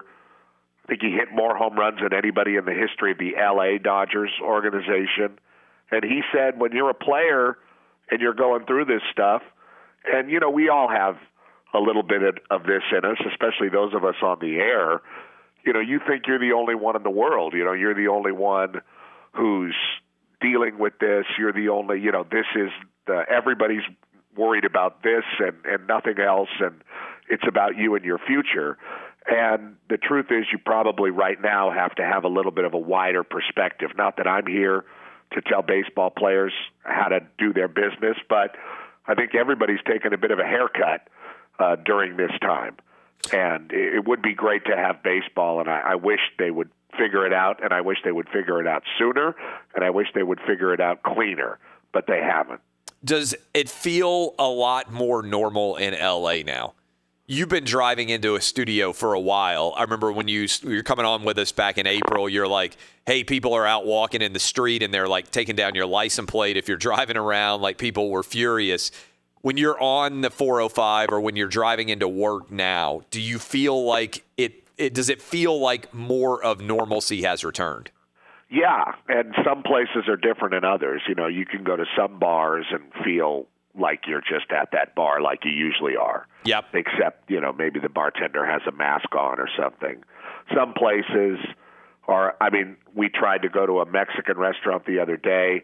I think he hit more home runs than anybody in the history of the L.A. Dodgers organization. And he said, when you're a player and you're going through this stuff, and, you know, we all have a little bit of this in us, especially those of us on the air, you know, you think you're the only one in the world. You know, you're the only one who's dealing with this. You're the only, you know, this is everybody's worried about this and nothing else, and it's about you and your future. And the truth is, you probably right now have to have a little bit of a wider perspective. Not that I'm here to tell baseball players how to do their business, but I think everybody's taken a bit of a haircut during this time. And it would be great to have baseball, and I wish they would figure it out, and I wish they would figure it out sooner, and I wish they would figure it out cleaner, but they haven't. Does it feel a lot more normal in L.A. now? You've been driving into a studio for a while. I remember when you're coming on with us back in April, you're like, hey, people are out walking in the street and they're like taking down your license plate. If you're driving around, like people were furious. When you're on the 405 or when you're driving into work now, do you feel like does it feel like more of normalcy has returned? Yeah, and some places are different than others. You know, you can go to some bars and feel like you're just at that bar like you usually are. Yep. Except, you know, maybe the bartender has a mask on or something. Some places are, I mean, we tried to go to a Mexican restaurant the other day,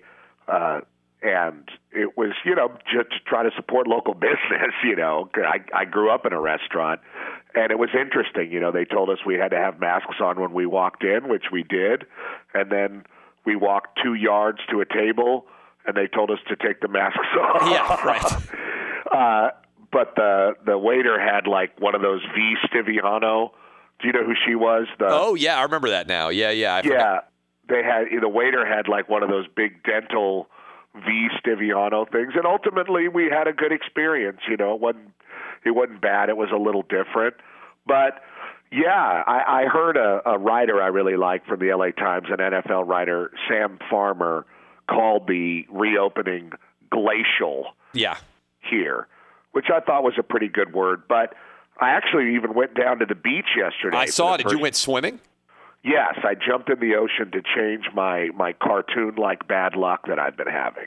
and it was, you know, just to try to support local business, you know. I grew up in a restaurant, and it was interesting. You know, they told us we had to have masks on when we walked in, which we did, and then we walked 2 yards to a table, and they told us to take the masks off. Yeah, right. But the waiter had like one of those V Stiviano. Do you know who she was? Oh yeah, I remember that now. Yeah. The waiter had like one of those big dental V Stiviano things, and ultimately we had a good experience. You know, it wasn't bad. It was a little different, but yeah, I heard a writer I really like from the LA Times, an NFL writer, Sam Farmer, called the reopening glacial. Yeah. Here, which I thought was a pretty good word. But I actually even went down to the beach yesterday. I saw it. Did you went swimming? Yes, I jumped in the ocean to change my cartoon-like bad luck that I've been having.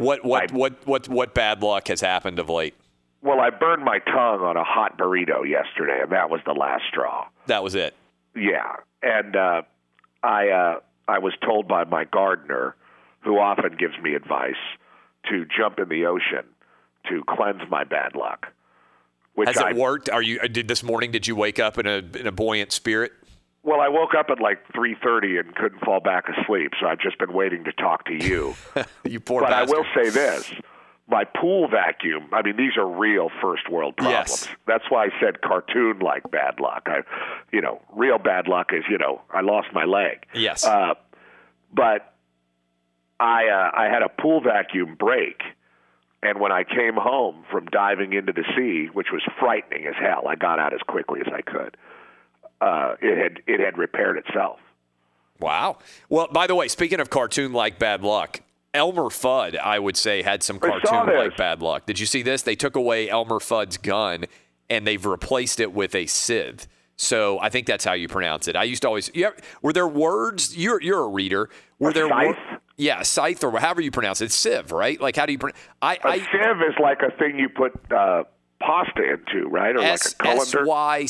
What bad luck has happened of late? Well, I burned my tongue on a hot burrito yesterday, and that was the last straw. That was it. Yeah, and I was told by my gardener, who often gives me advice, to jump in the ocean to cleanse my bad luck. Has it worked? This morning, did you wake up in a buoyant spirit? Well, I woke up at like 3:30 and couldn't fall back asleep, so I've just been waiting to talk to you. You poor bastard. But I will say this. My pool vacuum, I mean, these are real first world problems. Yes. That's why I said cartoon-like bad luck. Real bad luck is, I lost my leg. Yes. But I had a pool vacuum break, and when I came home from diving into the sea, which was frightening as hell, I got out as quickly as I could. It had repaired itself. Wow. Well, by the way, speaking of cartoon-like bad luck, Elmer Fudd, I would say, had some cartoon-like bad luck. Did you see this? They took away Elmer Fudd's gun, and they've replaced it with a scythe. So I think that's how you pronounce it. I used to always were there words? You're a reader. Were there scythe? Scythe or however you pronounce it. It's sieve, right? Like how do you pronounce? A sieve is like a thing you put pasta into, right? Or like a colander.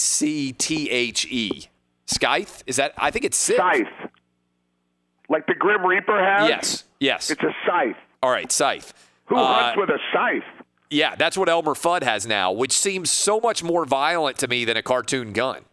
Sycthe. Scythe? Is that? I think it's sieve. Scythe. Like the Grim Reaper has? Yes. It's a scythe. All right, scythe. Who hunts with a scythe? Yeah, that's what Elmer Fudd has now, which seems so much more violent to me than a cartoon gun.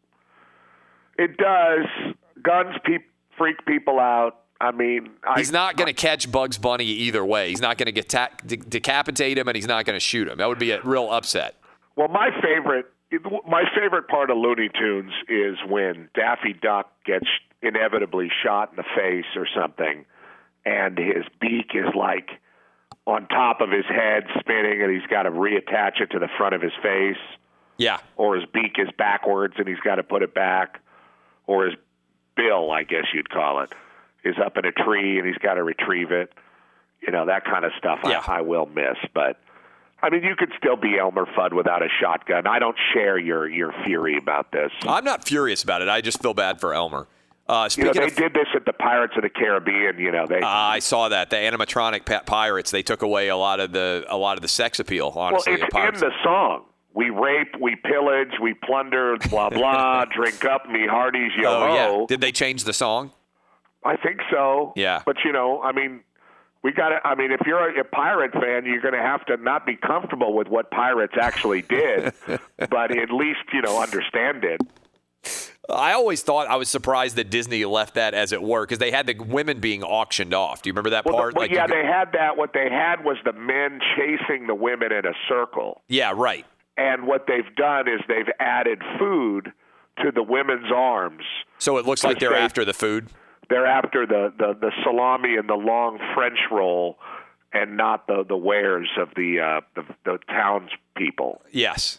It does. Guns freak people out. I mean, he's not going to catch Bugs Bunny either way. He's not going to decapitate him, and he's not going to shoot him. That would be a real upset. Well, my favorite My favorite part of Looney Tunes is when Daffy Duck gets inevitably shot in the face or something, and his beak is like on top of his head spinning, and he's got to reattach it to the front of his face. Yeah. Or his beak is backwards, and he's got to put it back. Or his bill, I guess you'd call it, is up in a tree, and he's got to retrieve it. You know, that kind of stuff I will miss. But, I mean, you could still be Elmer Fudd without a shotgun. I don't share your fury about this. I'm not furious about it. I just feel bad for Elmer. They did this at the Pirates of the Caribbean. I saw that the animatronic pirates. They took away a lot of the sex appeal. Honestly, well, it's in the song. We rape, we pillage, we plunder, blah blah. Drink up, me hearties, yo ho. Yeah. Did they change the song? I think so. Yeah. But I mean, we got to. I mean, if you're a pirate fan, you're going to have to not be comfortable with what pirates actually did, but at least understand it. I always thought I was surprised that Disney left that as it were because they had the women being auctioned off. Do you remember that part? They had that. What they had was the men chasing the women in a circle. Yeah, right. And what they've done is they've added food to the women's arms. So it looks like they're after the food? They're after the salami and the long French roll and not the wares of the townspeople. Yes.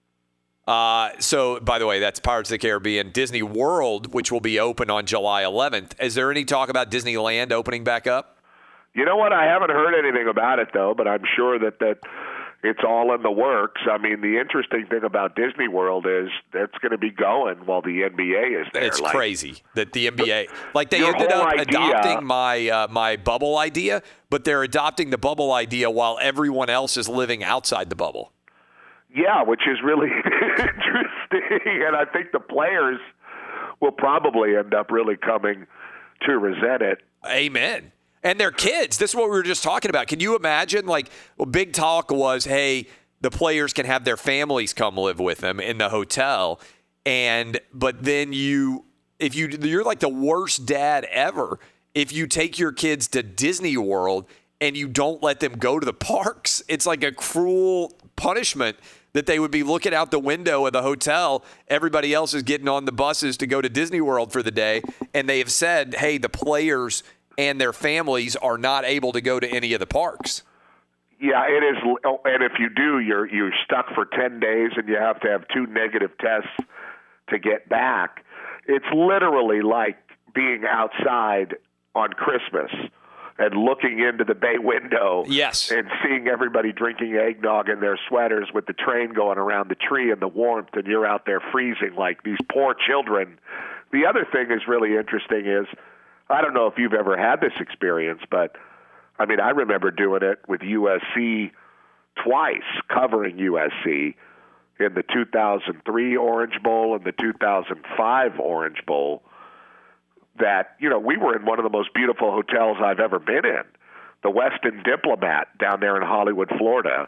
So, by the way, that's Pirates of the Caribbean. Disney World, which will be open on July 11th. Is there any talk about Disneyland opening back up? You know what? I haven't heard anything about it, though, but I'm sure that it's all in the works. I mean, the interesting thing about Disney World is that's going to be going while the NBA is there. It's crazy that the NBA, they ended up adopting my bubble idea, but they're adopting the bubble idea while everyone else is living outside the bubble. Yeah, which is really interesting, and I think the players will probably end up really coming to resent it. Amen. And their kids. This is what we were just talking about. Can you imagine? Big talk was, hey, the players can have their families come live with them in the hotel, but then you're like the worst dad ever if you take your kids to Disney World and you don't let them go to the parks. It's like a cruel punishment that they would be looking out the window of the hotel. Everybody else is getting on the buses to go to Disney World for the day. And they have said, hey, the players and their families are not able to go to any of the parks. Yeah, it is. And if you do, you're stuck for 10 days and you have to have 2 negative tests to get back. It's literally like being outside on Christmas and looking into the bay window and seeing everybody drinking eggnog in their sweaters with the train going around the tree and the warmth, and you're out there freezing like these poor children. The other thing is really interesting is, I don't know if you've ever had this experience, but, I mean, I remember doing it with USC twice, covering USC in the 2003 Orange Bowl and the 2005 Orange Bowl. That, we were in one of the most beautiful hotels I've ever been in, the Westin Diplomat down there in Hollywood, Florida.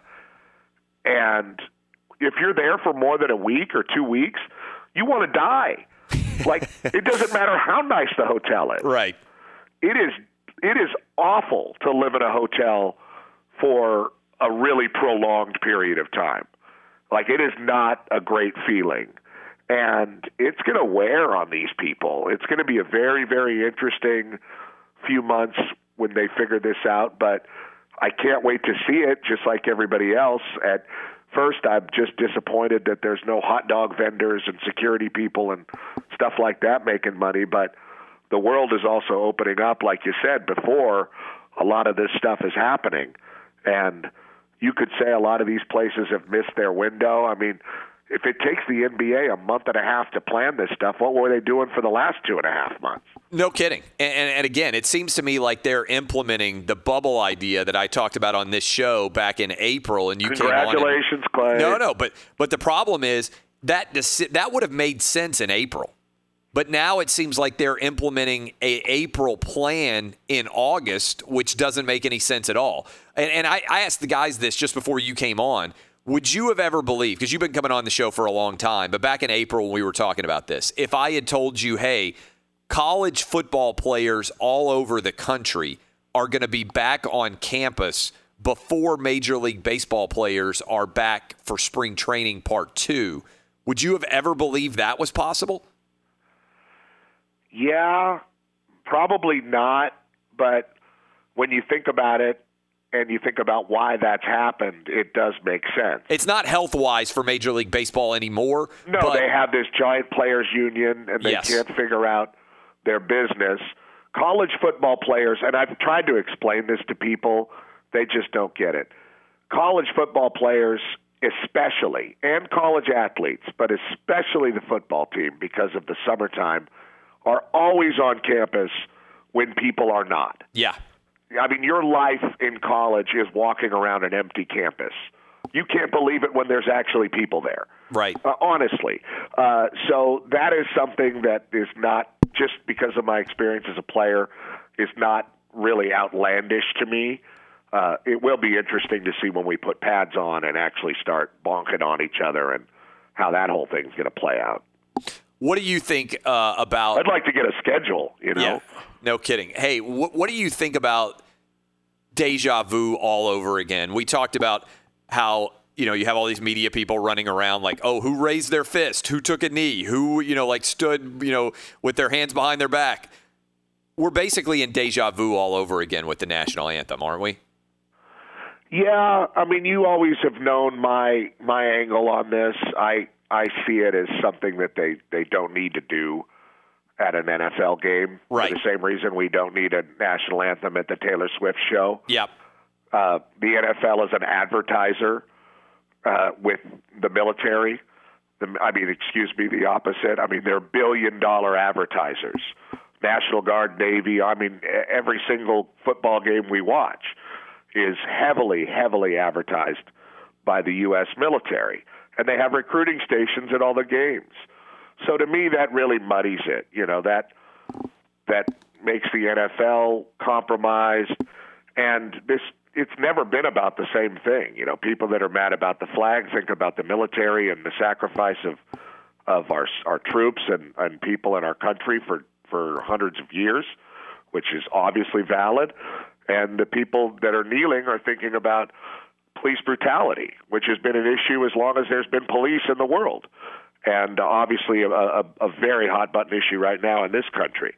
And if you're there for more than a week or 2 weeks, you want to die. It doesn't matter how nice the hotel is. Right. It is awful to live in a hotel for a really prolonged period of time. It is not a great feeling. And it's going to wear on these people. It's going to be a very, very interesting few months when they figure this out. But I can't wait to see it, just like everybody else. At first, I'm just disappointed that there's no hot dog vendors and security people and stuff like that making money. But the world is also opening up. Like you said before, a lot of this stuff is happening. And you could say a lot of these places have missed their window. I mean, if it takes the NBA a month and a half to plan this stuff, what were they doing for the last 2.5 months? No kidding. And again, it seems to me like they're implementing the bubble idea that I talked about on this show back in April. And you Congratulations, Clay. No. But the problem is that would have made sense in April. But now it seems like they're implementing a April plan in August, which doesn't make any sense at all. And I asked the guys this just before you came on. Would you have ever believed, because you've been coming on the show for a long time, but back in April when we were talking about this, if I had told you, hey, college football players all over the country are going to be back on campus before Major League Baseball players are back for spring training part 2, Would you have ever believed that was possible? Yeah, probably not. But when you think about it and you think about why that's happened, it does make sense. It's not health-wise for Major League Baseball anymore. No, but they have this giant players union, and they can't figure out their business. College football players, and I've tried to explain this to people, they just don't get it. College football players especially, and college athletes, but especially the football team because of the summertime, are always on campus when people are not. Yeah. I mean, your life in college is walking around an empty campus. You can't believe it when there's actually people there. Right. Honestly. So that is something that is not, just because of my experience as a player, is not really outlandish to me. It will be interesting to see when we put pads on and actually start bonking on each other and how that whole thing's going to play out. What do you think about... I'd like to get a schedule, you know? Yeah, no kidding. Hey, what do you think about deja vu all over again? We talked about how, you have all these media people running around like, oh, who raised their fist? Who took a knee? Who, stood, with their hands behind their back? We're basically in deja vu all over again with the national anthem, aren't we? Yeah, I mean, you always have known my angle on this. I see it as something that they don't need to do at an NFL game. Right. For the same reason we don't need a national anthem at the Taylor Swift show. Yep. The NFL is an advertiser with the military. The opposite. I mean, they're billion-dollar advertisers. National Guard, Navy, I mean, every single football game we watch is heavily, heavily advertised by the U.S. military. And they have recruiting stations at all the games. So to me, that really muddies it. That makes the NFL compromised. And it's never been about the same thing. People that are mad about the flag think about the military and the sacrifice of our troops and people in our country for hundreds of years, which is obviously valid. And the people that are kneeling are thinking about police brutality, which has been an issue as long as there's been police in the world. And obviously a very hot-button issue right now in this country.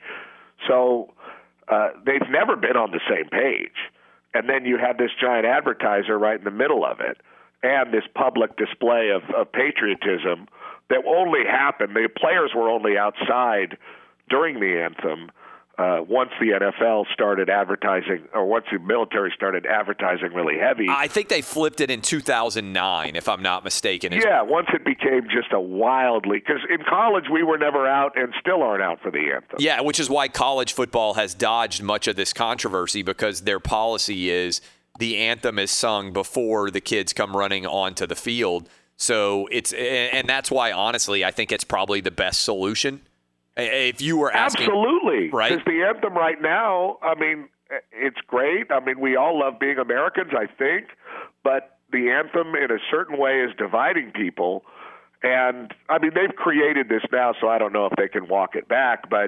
So they've never been on the same page. And then you had this giant advertiser right in the middle of it, and this public display of patriotism that only happened. The players were only outside during the anthem once the NFL started advertising, or once the military started advertising really heavy. I think they flipped it in 2009, if I'm not mistaken. Yeah, once it became just a wildly, because in college we were never out and still aren't out for the anthem. Yeah, which is why college football has dodged much of this controversy, because their policy is the anthem is sung before the kids come running onto the field. So and that's why, honestly, I think it's probably the best solution. If you were asking, absolutely, right? Because the anthem right now, I mean, it's great. I mean, we all love being Americans, I think, but the anthem in a certain way is dividing people. And I mean, they've created this now, so I don't know if they can walk it back, but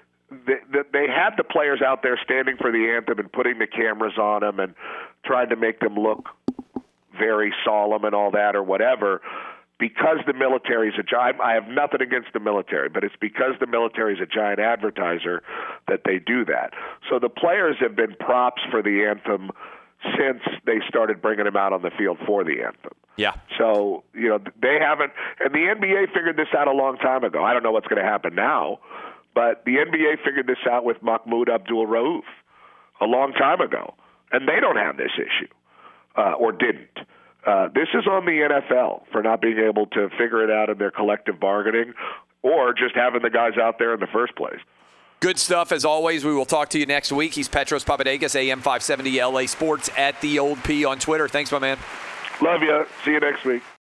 they had the players out there standing for the anthem and putting the cameras on them and trying to make them look very solemn and all that or whatever. Because the military is a giant, I have nothing against the military, but it's because the military is a giant advertiser that they do that. So the players have been props for the anthem since they started bringing them out on the field for the anthem. Yeah. So, they haven't, and the NBA figured this out a long time ago. I don't know what's going to happen now, but the NBA figured this out with Mahmoud Abdul-Rauf a long time ago, and they don't have this issue, or didn't. This is on the NFL for not being able to figure it out in their collective bargaining or just having the guys out there in the first place. Good stuff, as always. We will talk to you next week. He's Petros Papadakis, AM 570 LA Sports, at the Old P on Twitter. Thanks, my man. Love you. See you next week.